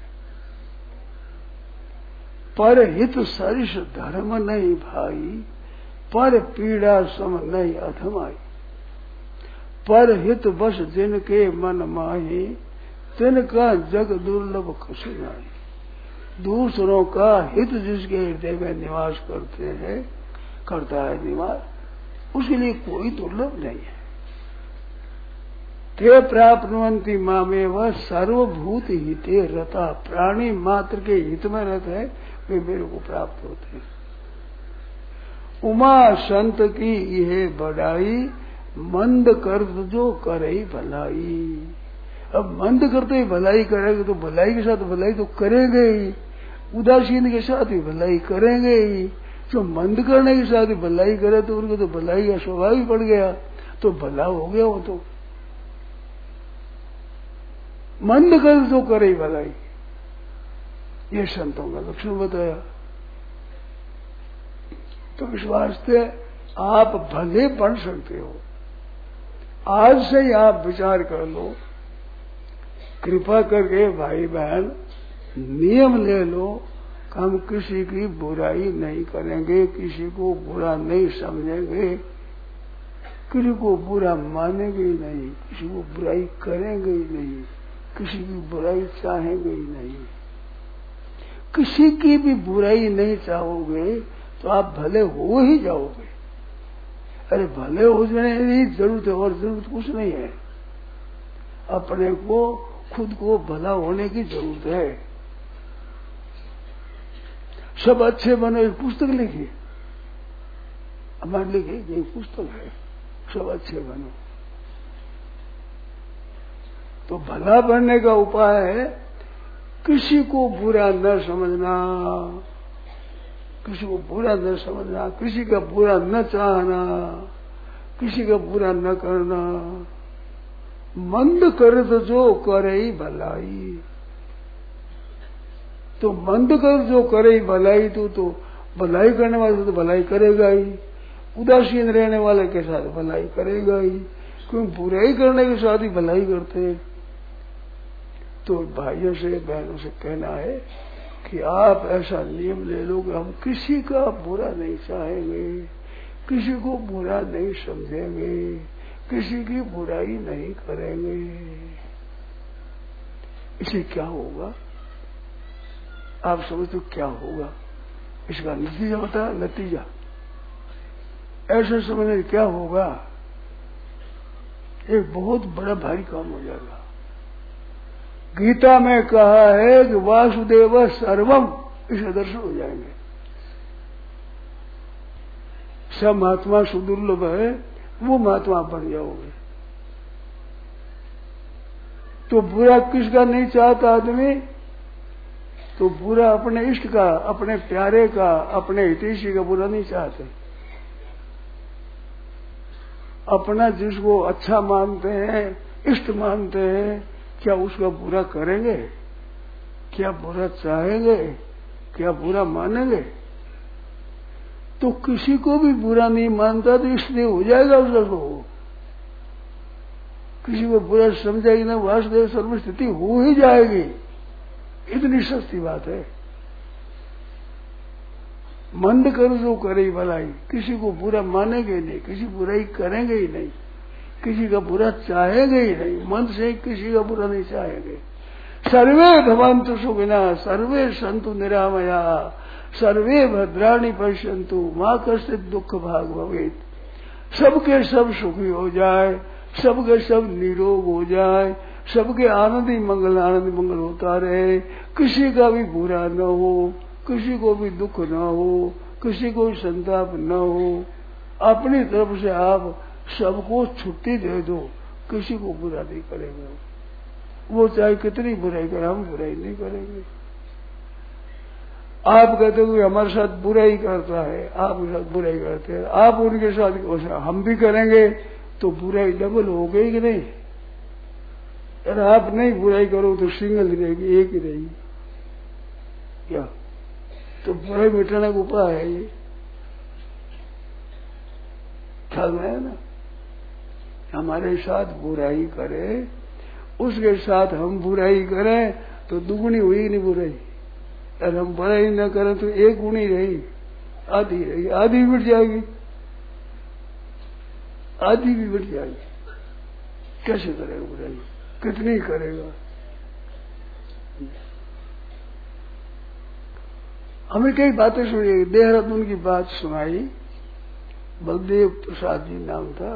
Speaker 2: पर हित सरिष धर्म नहीं भाई, पर पीड़ा सम नहीं अधमाई। पर हित बस जिनके मन माही, तिनका जग दुर्लभ कछु नहीं। दूसरों का हित जिसके हृदय में निवास करते हैं, करता है निवास, उसके लिए कोई दुर्लभ नहीं है। ते प्राप्नुवन्ति मामेव सर्वभूत हिते रता, प्राणी मात्र के हित में रत है वे मेरे को प्राप्त होते हैं। उमा संत की यह बढ़ाई, मंद कर जो करे भलाई। अब मंद करते ही भलाई करेंगे तो भलाई के साथ भलाई तो करेंगे ही, उदासीन के साथ ही भलाई करेंगे ही। जो मंद करने के साथ ही भलाई करे तो उनको तो भलाई का स्वभाव ही पड़ गया, तो भला हो गया वो तो। मंद कर तो करे भलाई, ये संतों का लक्षण बताया। तो इस वास्ते आप भले बन सकते हो, आज से ही आप विचार कर लो, कृपा करके भाई बहन नियम ले लो, हम किसी की बुराई नहीं करेंगे, किसी को बुरा नहीं समझेंगे, किसी को बुरा मानेंगे ही नहीं, किसी को बुराई करेंगे ही नहीं, किसी की बुराई चाहेंगे ही नहीं। किसी की भी बुराई नहीं चाहोगे तो आप भले हो ही जाओगे। अरे भले हो जाने की जरूरत है, और जरूरत कुछ नहीं है। अपने को खुद को भला होने की जरूरत है। सब अच्छे बनो, एक पुस्तक लिखी हमारे लिखी, ये पुस्तक है, सब अच्छे बनो। तो भला बनने का उपाय है किसी को बुरा न समझना, किसी को बुरा न समझना, किसी का बुरा न चाहना, किसी का बुरा न करना। मंद कर तो जो करे भलाई, तो मंद कर जो करे भलाई, तो तो भलाई करने वाले तो भलाई करेगा ही, उदासीन रहने वाले के साथ भलाई करेगा ही, क्योंकि बुराई करने के साथ ही भलाई करते हैं। तो भाइयों से बहनों से कहना है कि आप ऐसा नियम ले लो कि हम किसी का बुरा नहीं चाहेंगे, किसी को बुरा नहीं समझेंगे, किसी की बुराई नहीं करेंगे। इसे क्या होगा? आप समझते हो क्या होगा? इसका नतीजा बता। नतीजा ऐसे समझने क्या होगा? एक बहुत बड़ा भारी काम हो जाएगा। गीता में कहा है कि वासुदेव सर्वम, इसे दर्शन हो जाएंगे। सब महात्मा सुदुर्लभ है, वो महात्मा बन जाओगे। तो बुरा किसका नहीं चाहता आदमी? तो बुरा अपने इष्ट का, अपने प्यारे का, अपने हितैषी का बुरा नहीं चाहते। अपना जिसको अच्छा मानते हैं, इष्ट मानते हैं, क्या उसका बुरा करेंगे? क्या बुरा चाहेंगे? क्या बुरा मानेंगे? तो किसी को भी बुरा नहीं मानता तो इसलिए हो जाएगा उसका को। किसी को बुरा समझेगी ना, वासुदेव सर्व स्थिति हो ही जाएगी। इतनी सस्ती बात है। मंद कर जो करे भलाई, किसी को बुरा मानेंगे नहीं, किसी बुराई करेंगे ही नहीं, किसी का बुरा चाहेंगे ही नहीं। मन से किसी का बुरा नहीं चाहेंगे। सर्वे भवन्तु सुखिनः, सर्वे सन्तु निरामया, सर्वे भद्राणि पश्यन्तु मां कश्चित् दुख भाग भवेत्। सबके सब सुखी हो जाए, सबके सब निरोग हो जाए, सबके आनंद ही मंगल, आनंद मंगल होता रहे। किसी का भी बुरा न हो, किसी को भी दुख न हो, किसी को भी संताप न हो। अपनी तरफ से आप सबको छुट्टी दे दो, किसी को बुरा नहीं करेंगे। वो चाहे कितनी बुराई करे, हम बुराई नहीं करेंगे। आप कहते हो कि हमारे साथ बुराई करता है, आप उनके साथ बुराई करते हैं, आप उनके साथ हम भी करेंगे तो बुराई डबल हो गई कि नहीं? अगर आप नहीं बुराई करो तो सिंगल रहेगी, एक ही रहेगी। क्या तो बुराई मिटाने का उपाय है ये, ख्याल में है ना? हमारे साथ बुराई करे, उसके साथ हम बुराई करें तो दुगुनी हुई नहीं बुराई। अगर हम बुराई न करें तो एक गुणी रही, आधी रही, आधी मिट जाएगी, आधी भी मिट जाएगी। कैसे करेगा बुराई? कितनी करेगा? हमें कई बातें सुनी। देहरादून की बात सुनाई, बलदेव प्रसाद जी नाम था,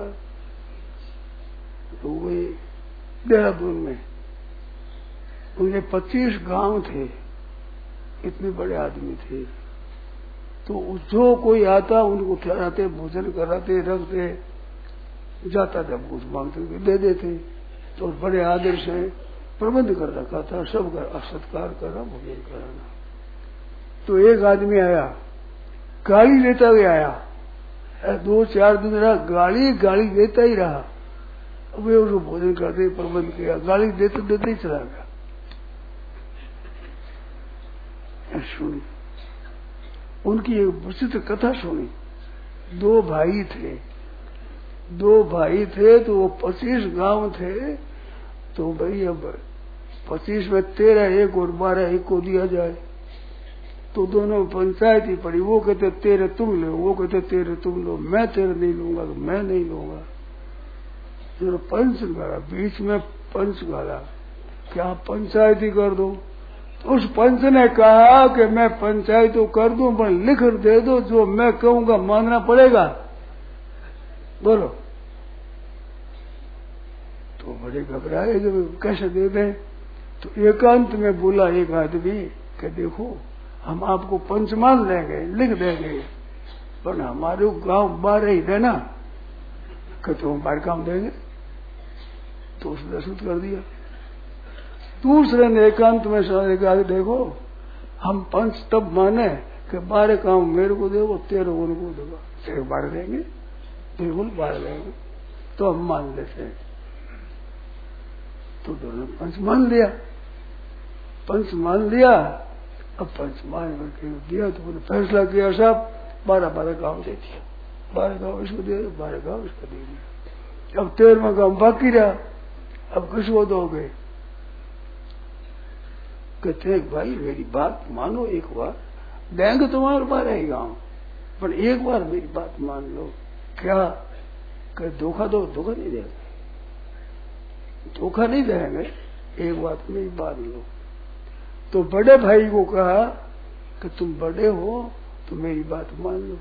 Speaker 2: तो वे देहरादून में उनके पच्चीस गांव थे, इतने बड़े आदमी थे। तो जो कोई आता उनको ठहराते, भोजन कराते, रखते, जाता था कुछ मांगते दे देते। तो बड़े आदर से प्रबंध कर रखा था, सबका सत्कार करना, भोजन कराना। तो एक आदमी आया, गाली लेता हुआ आया, दो चार दिन रहा, गाली गाली देता ही रहा। वे उसको भोजन करते, प्रबंध किया, गाली देते देते ही चला गया। सुनी उनकी एक विचित्र कथा सुनी। दो भाई थे, दो भाई थे तो वो पच्चीस गांव थे। तो भाई अब पच्चीस में तेरह एक और बारह एक को दिया जाए, तो दोनों पंचायत ही पड़ी। वो कहते तेरह तुम लो, वो कहते तेरह तुम लो, मैं तेरह नहीं लूंगा, मैं नहीं लूंगा। जो पंच गाला, बीच में पंच गाला, क्या पंचायत ही कर दो? उस पंच ने कहा कि मैं पंचायत तो कर दूं, पर लिख दे दो, जो मैं कहूंगा मानना पड़ेगा। बोलो। तो बड़े घबराए कि कैसे दे दें। तो एकांत में बोला एक आदमी कि देखो, हम आपको पंच मान लेंगे, लिख देंगे, पर हमारे गांव बारह ही देना, कि तो हम बाहर काम देंगे। तो उसने दस्तखत कर दिया। दूसरे ने एकांत में सारे कहा, देखो हम पंच तब माने कि बारह काम मेरे को देगा, तेरह उनको देगा, तेरह बारह देंगे, बिल्कुल बारह देंगे, तो हम मान लेते हैं। तो दोनों पंच मान लिया, पंच मान लिया। अब पंच मान करके दिया तो उन्होंने फैसला किया, साहब बारह बारह गांव दे दिया, बारह गांव इसको दे, बारह गांव इसको दे दिया। अब तेरहवा गांव बाकी रहा, अब किसको दोगे? कहते हैं भाई मेरी बात मानो, एक बार देंगे तुम्हारे बारह ही गांव, पर एक बार मेरी बात मान लो। क्या कह धोखा दो? धोखा नहीं देंगे, धोखा नहीं देंगे, एक बात मेरी मान लो। तो बड़े भाई को कहा कि तुम बड़े हो तो मेरी बात मान लो।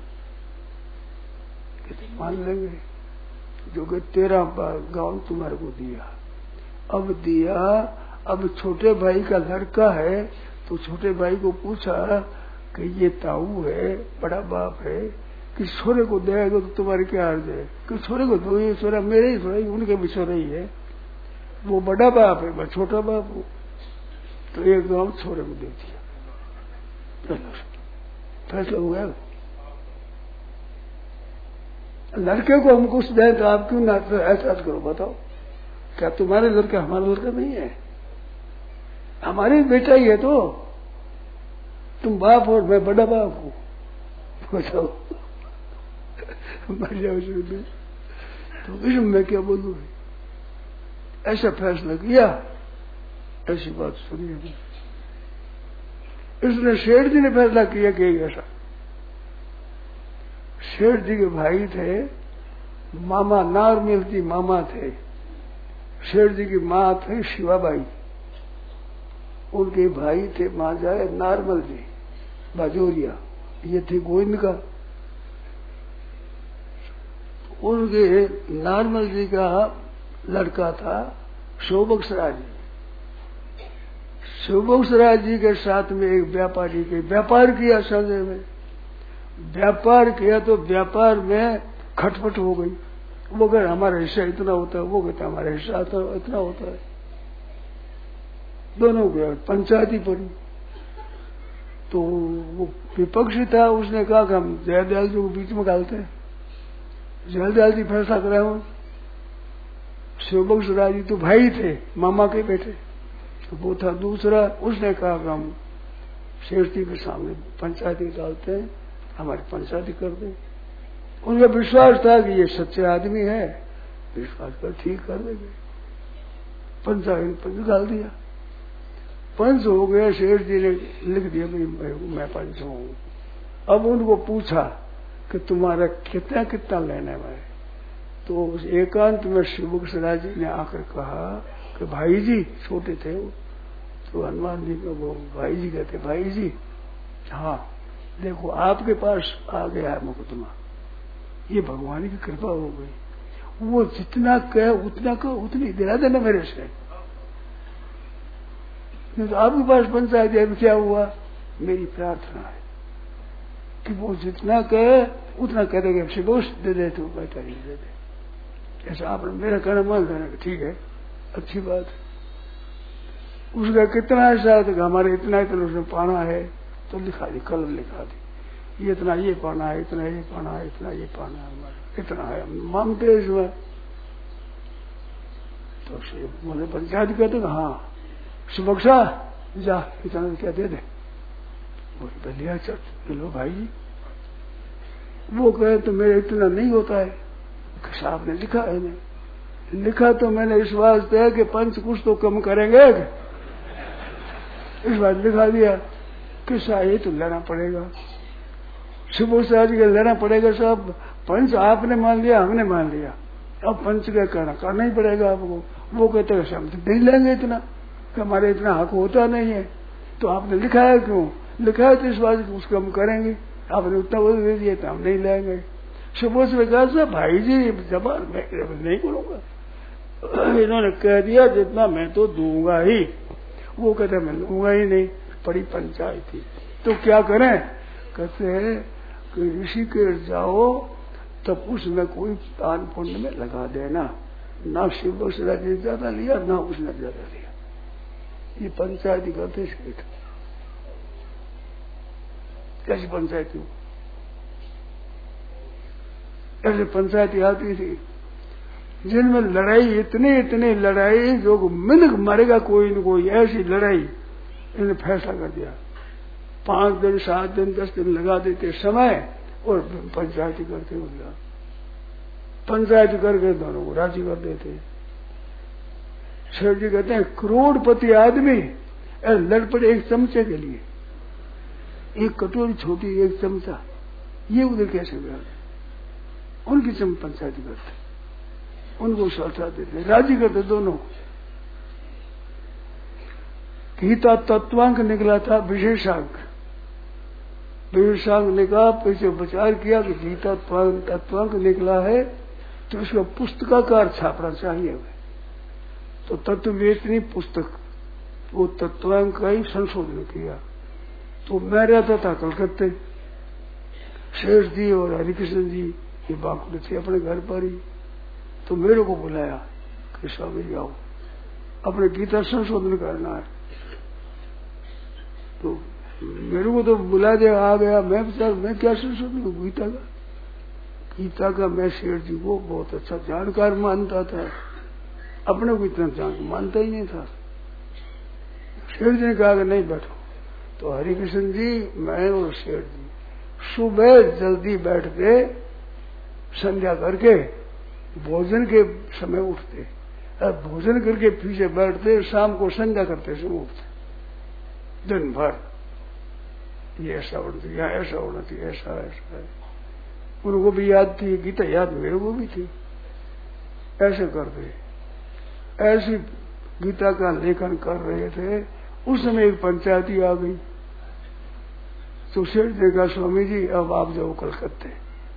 Speaker 2: कहते मान लेंगे, जो कि तेरा गांव तुम्हारे को दिया, अब दिया, अब छोटे भाई का लड़का है तो छोटे भाई को पूछा कि ये ताऊ है, बड़ा बाप है, कि छोरे को देगा तो तुम्हारे क्या अर्ज है? कि छोरे को दो, ये छोरा मेरे ही छोरा, उनके भी छोरा ही है, वो बड़ा बाप है, मैं छोटा बाप हूँ। तो एक गांव छोरे को दे दिया, फैसला हो गया। लड़के को हम कुछ दें तो आप क्यों ना एहसास करो? बताओ, क्या तुम्हारे लड़का हमारा लड़का नहीं है? हमारे बेटा ही है। तो तुम बाप और मैं बड़ा बाप हूँ, बताओ। मर जाओ शुरू तो इसमें मैं क्या बोलूँ? ऐसा फैसला किया, ऐसी बात सुनिए। इसने शेठ जी ने फैसला किया कि ऐसा। शेठ जी के भाई थे, मामा नारमिल जी मामा थे। शेठ जी की माँ थे शिवाबाई, उनके भाई थे महाजाए नारमल जी बाजोरिया, ये थे गोविंद का। उनके नारमल जी का लड़का था शोभक्षराज जी। शोभक्षराज जी के साथ में एक व्यापारी के व्यापार किया संजय में। व्यापार किया तो व्यापार में खटपट हो गई। वो कहते हमारा हिस्सा इतना होता है, वो कहते हमारा हिस्सा इतना होता है। दोनों के पंचायती पड़ी। तो वो विपक्षी था, उसने कहा कि हम जयदयाल जी को बीच में डालते हैं। जयदयाल जी फैसला कराए। शिवभक्षराज जी तो भाई थे, मामा के बेटे, तो वो था दूसरा। उसने कहा कि हम शेठ जी के सामने पंचायती डालते हैं, हमारी पंचायती कर दे। उनका विश्वास था कि ये सच्चे आदमी है, विश्वास कर ठीक कर देंगे। पंचायत पंच डाल दिया, पंच हो गया। शेठ जी ने लिख दिया मैं पंच हूँ। अब उनको पूछा कि तुम्हारा कितना कितना लेने में? तो उस एकांत में शिवभक्षराज जी ने आकर कहा कि भाई जी, छोटे थे वो, तो हनुमान जी को वो भाई जी कहते, भाई जी हाँ देखो आपके पास आ गया है मुकदमा, ये भगवान की कृपा हो गई। वो जितना कहे उतना कहो, उतनी दिला देना मेरे से। नहीं तो आपके पास पंचायत है, क्या हुआ? मेरी प्रार्थना है कि वो जितना कहे उतना कह देगा, शिवोश दे दे तो बेटा ही दे दे। ऐसा आपने मेरा कहना मान देना, ठीक है, अच्छी बात। उसका कितना ऐसा था कि हमारे इतना इतना उसने पाना है, तो लिखा दी, कलम लिखा दी, ये इतना ये पाना है, इतना ये पाना है, इतना ये पाना है, हमारा इतना है, हम मांगते हैं इसमें। तो मुझे पंचायत कहते हाँ सुबक्षा जा इतना क्या दे दे। बोले लिया चल लो भाई जी। वो कहे तो मेरे इतना नहीं होता है। साहब ने लिखा है, नहीं लिखा तो मैंने इस वास्ते है कि पंच कुछ तो कम करेंगे, इस बात लिखा दिया कि शायद तो लेना पड़ेगा, सुबह से आज के लेना पड़ेगा साहब। पंच आपने मान लिया, हमने मान लिया, अब पंच का करना करना ही पड़ेगा आपको। वो कहते हैं हम तो नहीं लेंगे इतना, कि हमारे इतना हक होता नहीं है। तो आपने लिखा है क्यों? लिखा है तो इस बात कुछ कम करेंगे, आपने उतना बोल दे दिया तो हम नहीं लेंगे। सुबह से कहा साहब भाई जी जबान मैं नहीं बोलूंगा, इन्होंने कह दिया जितना मैं तो दूंगा ही। वो कहते मैं दूंगा ही नहीं, बड़ी पंचायत थी। तो क्या करें? कहते हैं कि ऋषिकेश जाओ तब उसमें कोई दान पुण्य में लगा देना। ना शिव ने ज्यादा लिया, ना उसने ज्यादा लिया। ये पंचायती करते शेठ। कैसी पंचायती? ऐसे पंचायती आती थी जिनमें लड़ाई इतनी इतनी लड़ाई जो मिनट मरेगा कोई न कोई, ऐसी लड़ाई। इन्होंने फैसला कर दिया, पांच दिन सात दिन दस दिन लगा देते समय और पंचायती करते हुए पंचायत करके दोनों को राजी कर देते। शेठ जी कहते हैं करोड़पति आदमी लड़ पड़े एक चमचे के लिए, एक कटोरी छोटी एक चमचा, ये उधर कैसे कर? उनकी चम पंचायती करते, उनको सौचा देते, राजी करते दोनों। गीता तत्वांक निकला था विशेषांक। विशेषांक ने कहा, पीछे विचार किया कि गीता तत्वांक निकला है तो इसका पुस्तकाकार छापना चाहिए। तो तत्ववेचनी पुस्तक वो तत्वांक का ही संशोधन किया। तो मैं रहता था कलकत्ते, शेष जी और हरिकृष्ण जी ये बाकुले थे अपने घर पर ही। तो मेरे को बुलाया कि स्वामी जी आओ, अपने गीता संशोधन करना है। तो मेरे को तो बुला दिया, आ गया। मैं विचार मैं क्या संशोधन करूं गीता का। गीता का मैं शेठ जी को बहुत अच्छा जानकार मानता था, अपने को इतना जान मानता ही नहीं था। शेठ जी ने कहा कि नहीं बैठो। तो हरिकृष्ण जी, मैं और शेठ जी सुबह जल्दी बैठ के संध्या करके भोजन के समय उठते, और भोजन करके पीछे बैठते, शाम को संध्या करते समय उठते। दिन भर ये ऐसा होना चाहिए, ऐसा होना चाहिए, ऐसा ऐसा है। उनको भी याद थी गीता, याद मेरे को भी थी। ऐसे करते, ऐसी गीता का लेखन कर रहे थे। उस समय एक पंचायती आ गई। तो शेठ ने कहा, स्वामी जी अब आप जाओ कलकत्ते,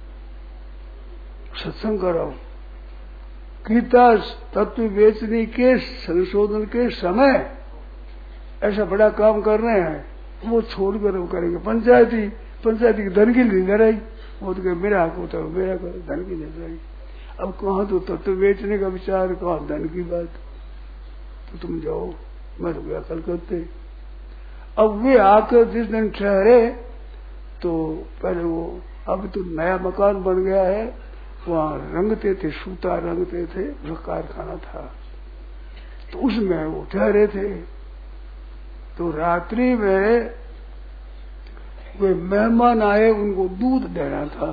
Speaker 2: सत्संग कराओ। गीता तत्व बेचने के संशोधन के समय ऐसा बड़ा काम कर रहे हैं, वो छोड़कर वो करेंगे। पंचायती पंचायती की धन की लड़ाई, वो तो मेरा हक होता है, मेरा धन की लड़ाई। अब कहाँ तो तत्व बेचने का विचार, कहाँ धन की बात। तो तुम जाओ, मैं तो गया कलकत्ते। अब वे आकर जिस दिन ठहरे तो पहले वो, अब तो नया मकान बन गया है, वहां रंगते थे, सूता रंगते थे, उसका कारखाना था। तो उसमें वो ठहरे थे। तो रात्रि में वे मेहमान आए, उनको दूध देना था।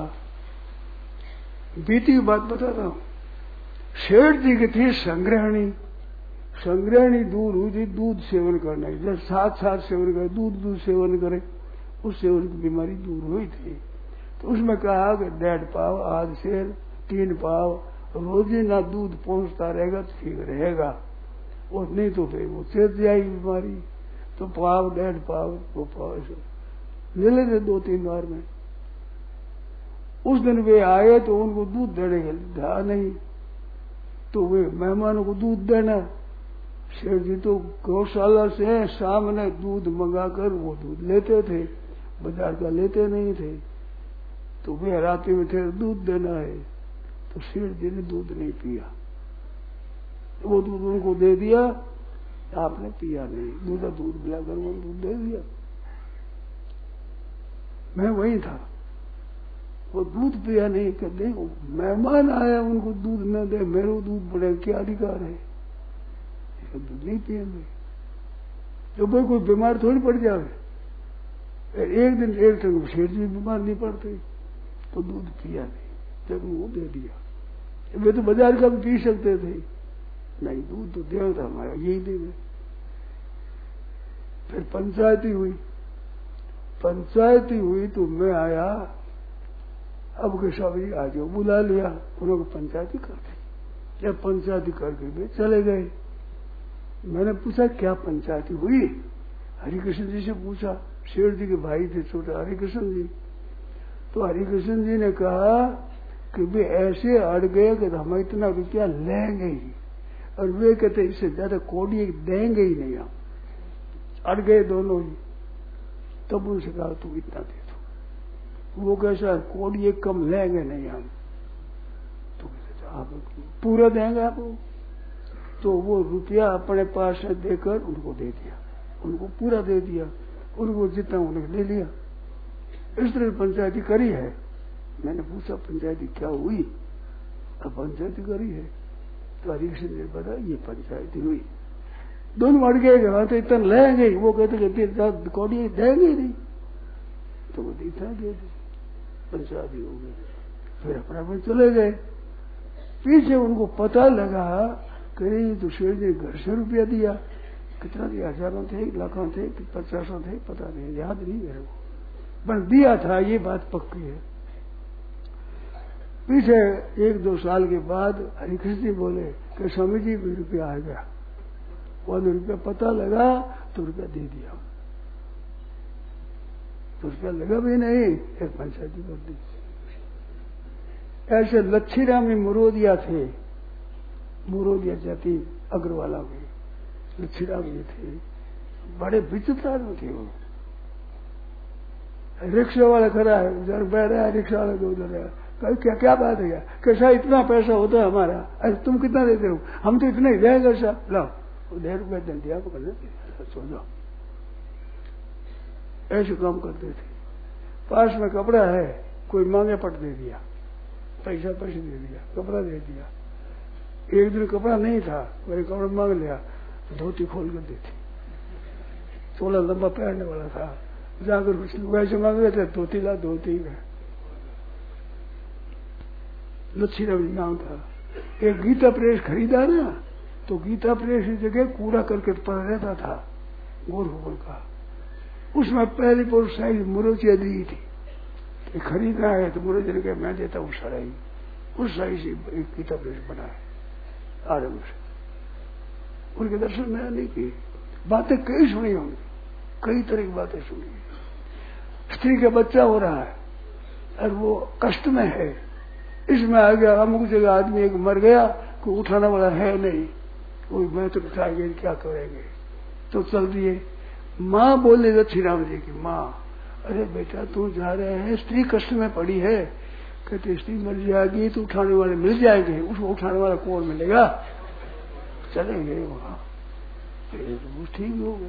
Speaker 2: बीती बात बताता हूं। शेठ जी की थी संग्रहणी, संग्रहणी दूर हुई थी, दूध सेवन करना, जब साथ साथ सेवन करे, दूध दूध सेवन करे, उससे उनकी बीमारी दूर हुई थी। तो उसमें कहा कि डेढ़ पाव आज से तीन पाव रोजीना दूध पहुंचता रहेगा तो ठीक रहेगा, और नहीं तो फिर वो चेत जाएगी बीमारी। तो पाव डेढ़ पाव दो पाव ऐसे ले लेते दो तीन बार में। उस दिन वे आए तो उनको दूध देने के लिए था नहीं, तो वे मेहमानों को दूध देना। शेठ जी तो गौशाला से सामने दूध मंगाकर वो दूध लेते थे, बाजार का लेते नहीं थे। तो वे रात्रि में थे दूध देना है, तो शेठ जी ने दूध नहीं पिया। वो दूध उनको दे दिया, आपने पिया नहीं, दूधा दूध पिलाकर वो दूध दे दिया। मैं वही था, वो दूध पिया नहीं। कि देखो मेहमान आया, उनको दूध न दे, मेरे दूध पड़े, क्या अधिकार है, दूध नहीं पिएंगे। जो भाई कोई बीमार थोड़ी पड़ जाए, एक दिन एक टंग शेठ जी बीमार नहीं पड़ते, तो दूध पिया नहीं, जब वो दे दिया। वे तो बाजार का भी पी सकते थे, नहीं दूध तो देवता हमारा यही देवे। फिर पंचायती हुई, पंचायती हुई तो मैं आया। अब के स्वामी आ जाओ, बुला लिया, उन्होंने पंचायती कर दी। जब पंचायती करके वे चले गए, मैंने पूछा क्या पंचायती हुई, हरिकृष्ण जी से पूछा। शेठ जी के भाई थे छोटे हरिकृष्ण जी। तो हरिकृष्ण जी ने कहा कि वे ऐसे अड़ गए कि हम इतना रुपया लेंगे ही, और वे कहते इससे ज्यादा कोड़ी देंगे ही नहीं, हम अड़ गए दोनों ही। तब उनसे कहा तू इतना दे दो। वो कैसा कोड़ी एक कम लेंगे नहीं हम, तो आप पूरा देंगे आपको। तो वो रुपया अपने पास से देकर उनको दे दिया, उनको पूरा दे दिया, उनको जितना उन्होंने ले लिया। इस तरह पंचायती करी है। मैंने पूछा पंचायती क्या हुई, अब पंचायती करी है। तो हरिकृष्ण ने बताया ये पंचायती हुई। दोनों अड़ गए, वहां तो इतना लेंगे, वो कहते कौड़ी देंगे नहीं, तो वो इतना दे दी, पंचायती हो गई। फिर अपना अपने चले गए। पीछे उनको पता लगा कि तो शेठ ने घर से रुपया दिया, कितना दिया, हजारों थे, लाखों थे, पचासों थे, पता नहीं, याद नहीं मेरे को, पर दिया था, ये बात पक्की है। पीछे एक दो साल के बाद हरिकृष्ण जी बोले कि स्वामी जी भी रुपया आ गया। वन रुपया पता लगा तो रुपया दे दिया, तो रुपया लगा भी नहीं, एक पंचायती कर दी। ऐसे लच्छीराम में मुरोदिया थे, मुरोदिया जाति अग्रवाला में लच्छीराम जी थे, बड़े विचित्र आदमी थे वो। रिक्शा वाला खड़ा है, उधर बैठ रहा है, रिक्शा वाला को उधर है, क्या क्या बात है, कैसा इतना पैसा होता है हमारा, अरे तुम कितना देते हो, हम तो इतना ही देगा साहब, लाओ डेढ़ रुपया दे दिया पकड़ने, सो जाओ। ऐसे काम करते थे। पास में कपड़ा है, कोई मांगे पट दे दिया, पैसा पैसे दे दिया, कपड़ा दे दिया। एक दिन कपड़ा नहीं था, मेरे कपड़ा मांग लिया, धोती खोल कर दी थी, चोला लंबा पहनने वाला था, जाकर वैसे मांग रहे थे, धोती ला, धोती में लच्छीराम जी नाम था। एक गीता प्रेस खरीदा ना, तो गीता प्रेस की जगह कूड़ा करके पड़ रहता था गोरखपुर का, उसमें पहली पुरुष साइज मुरोचिया दी थी, खरीदना है तो मुरोचिया ने कहा मैं देता हूँ साराई, उस साइज से एक गीता प्रेस बना है आरम्भ से। उनके दर्शन मैंने नहीं किए, बातें कई सुनी होंगी, कई तरह की बातें सुनी। स्त्री का बच्चा हो रहा है और वो कष्ट में है, इसमें आ गया अमुक जगह आदमी एक मर गया, कोई उठाने वाला है नहीं, कोई मैं तो उठाएंगे क्या करेंगे, तो चल दिए। माँ बोले लच्छीराम जी की माँ, अरे बेटा तू जा रहे हैं, स्त्री कष्ट में पड़ी है, कहते स्त्री मर जाएगी तो उठाने वाले मिल जाएंगे, उसको उठाने वाला कौन मिलेगा, चलेंगे वहां, तो ठीक हो गया।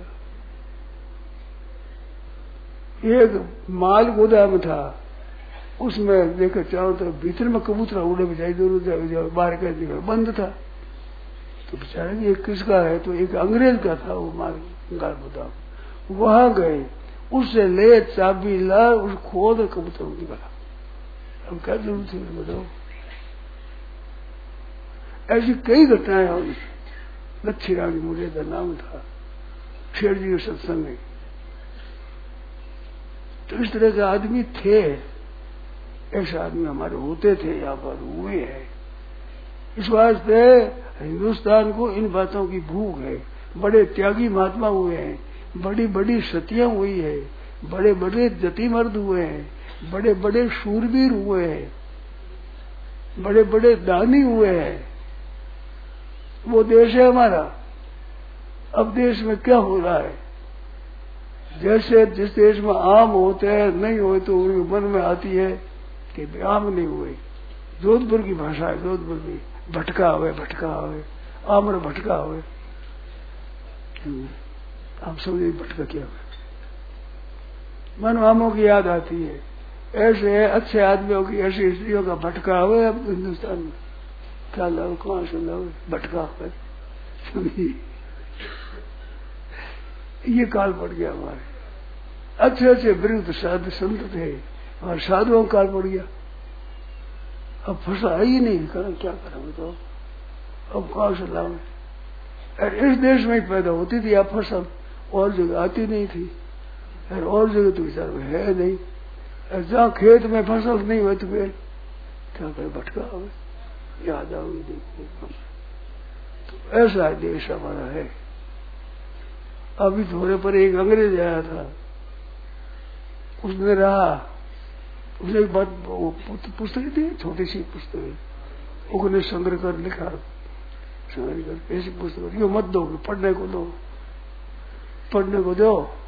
Speaker 2: एक माल गोदाम था, उसमें देखकर चारों तरफ भीतर में कबूतर उड़े बजाई, दूर बाहर कर दिया, बंद था। तो बेचारे ये किसका है, तो एक अंग्रेज का था वो माल गोदाम। वहां गए, उससे ले चाबी ला, उस खोद कबूतर निकला। अब क्या जरूरत है बताओ। ऐसी कई घटनाएं हुई। लच्छीराम जी मुझे का नाम था, शेर जी के सत्संग में। तो इस तरह के आदमी थे, ऐसे आदमी हमारे होते थे, यहाँ पर हुए हैं। इस वास्ते हिंदुस्तान को इन बातों की भूख है। बड़े त्यागी महात्मा हुए हैं, बड़ी बड़ी सतियां हुई है, बड़े बड़े जति मर्द हुए हैं, बड़े बड़े शूरवीर हुए हैं, बड़े बड़े दानी हुए हैं। वो देश है हमारा। अब देश में क्या हो रहा है, जैसे जिस देश में आम होते हैं, नहीं होते तो उनके मन में आती है कि आम नहीं हुए। जोधपुर की भाषा है, जोधपुर की, भटका हुए भटका हुए आम्र भटका हुए, आप समझे भटका क्या हुआ, मन आमों की याद आती है। ऐसे अच्छे आदमियों की, ऐसी स्त्रियों का भटका हुए। अब हिंदुस्तान में क्या लाओ, कहाँ से लाओ, भटका हुए। ये काल पड़ गया हमारे। अच्छे अच्छे वृद्ध साधु संत थे, और साधुओं का काल पड़ गया। अब फंसा ही नहीं, करें क्या करें तो, अब कहाँ से लाओ। इस देश में ही पैदा होती थी आप फसल, और जगह आती नहीं थी, और जगह तो विचार में है नहीं। जहाँ खेत में फसल नहीं हुई तो फिर क्या करे, भटका हो, याद आओगी देखो। तो ऐसा देश हमारा है। अभी थोड़े पर एक अंग्रेज आया था, उसने रहा, उसने एक बात पुस्तक थी, छोटी सी पुस्तक, उसने संग्रह कर लिखा, संग्रह कर ऐसी पुस्तक, यो मत दो, पढ़ने को दो, पढ़ने को दो।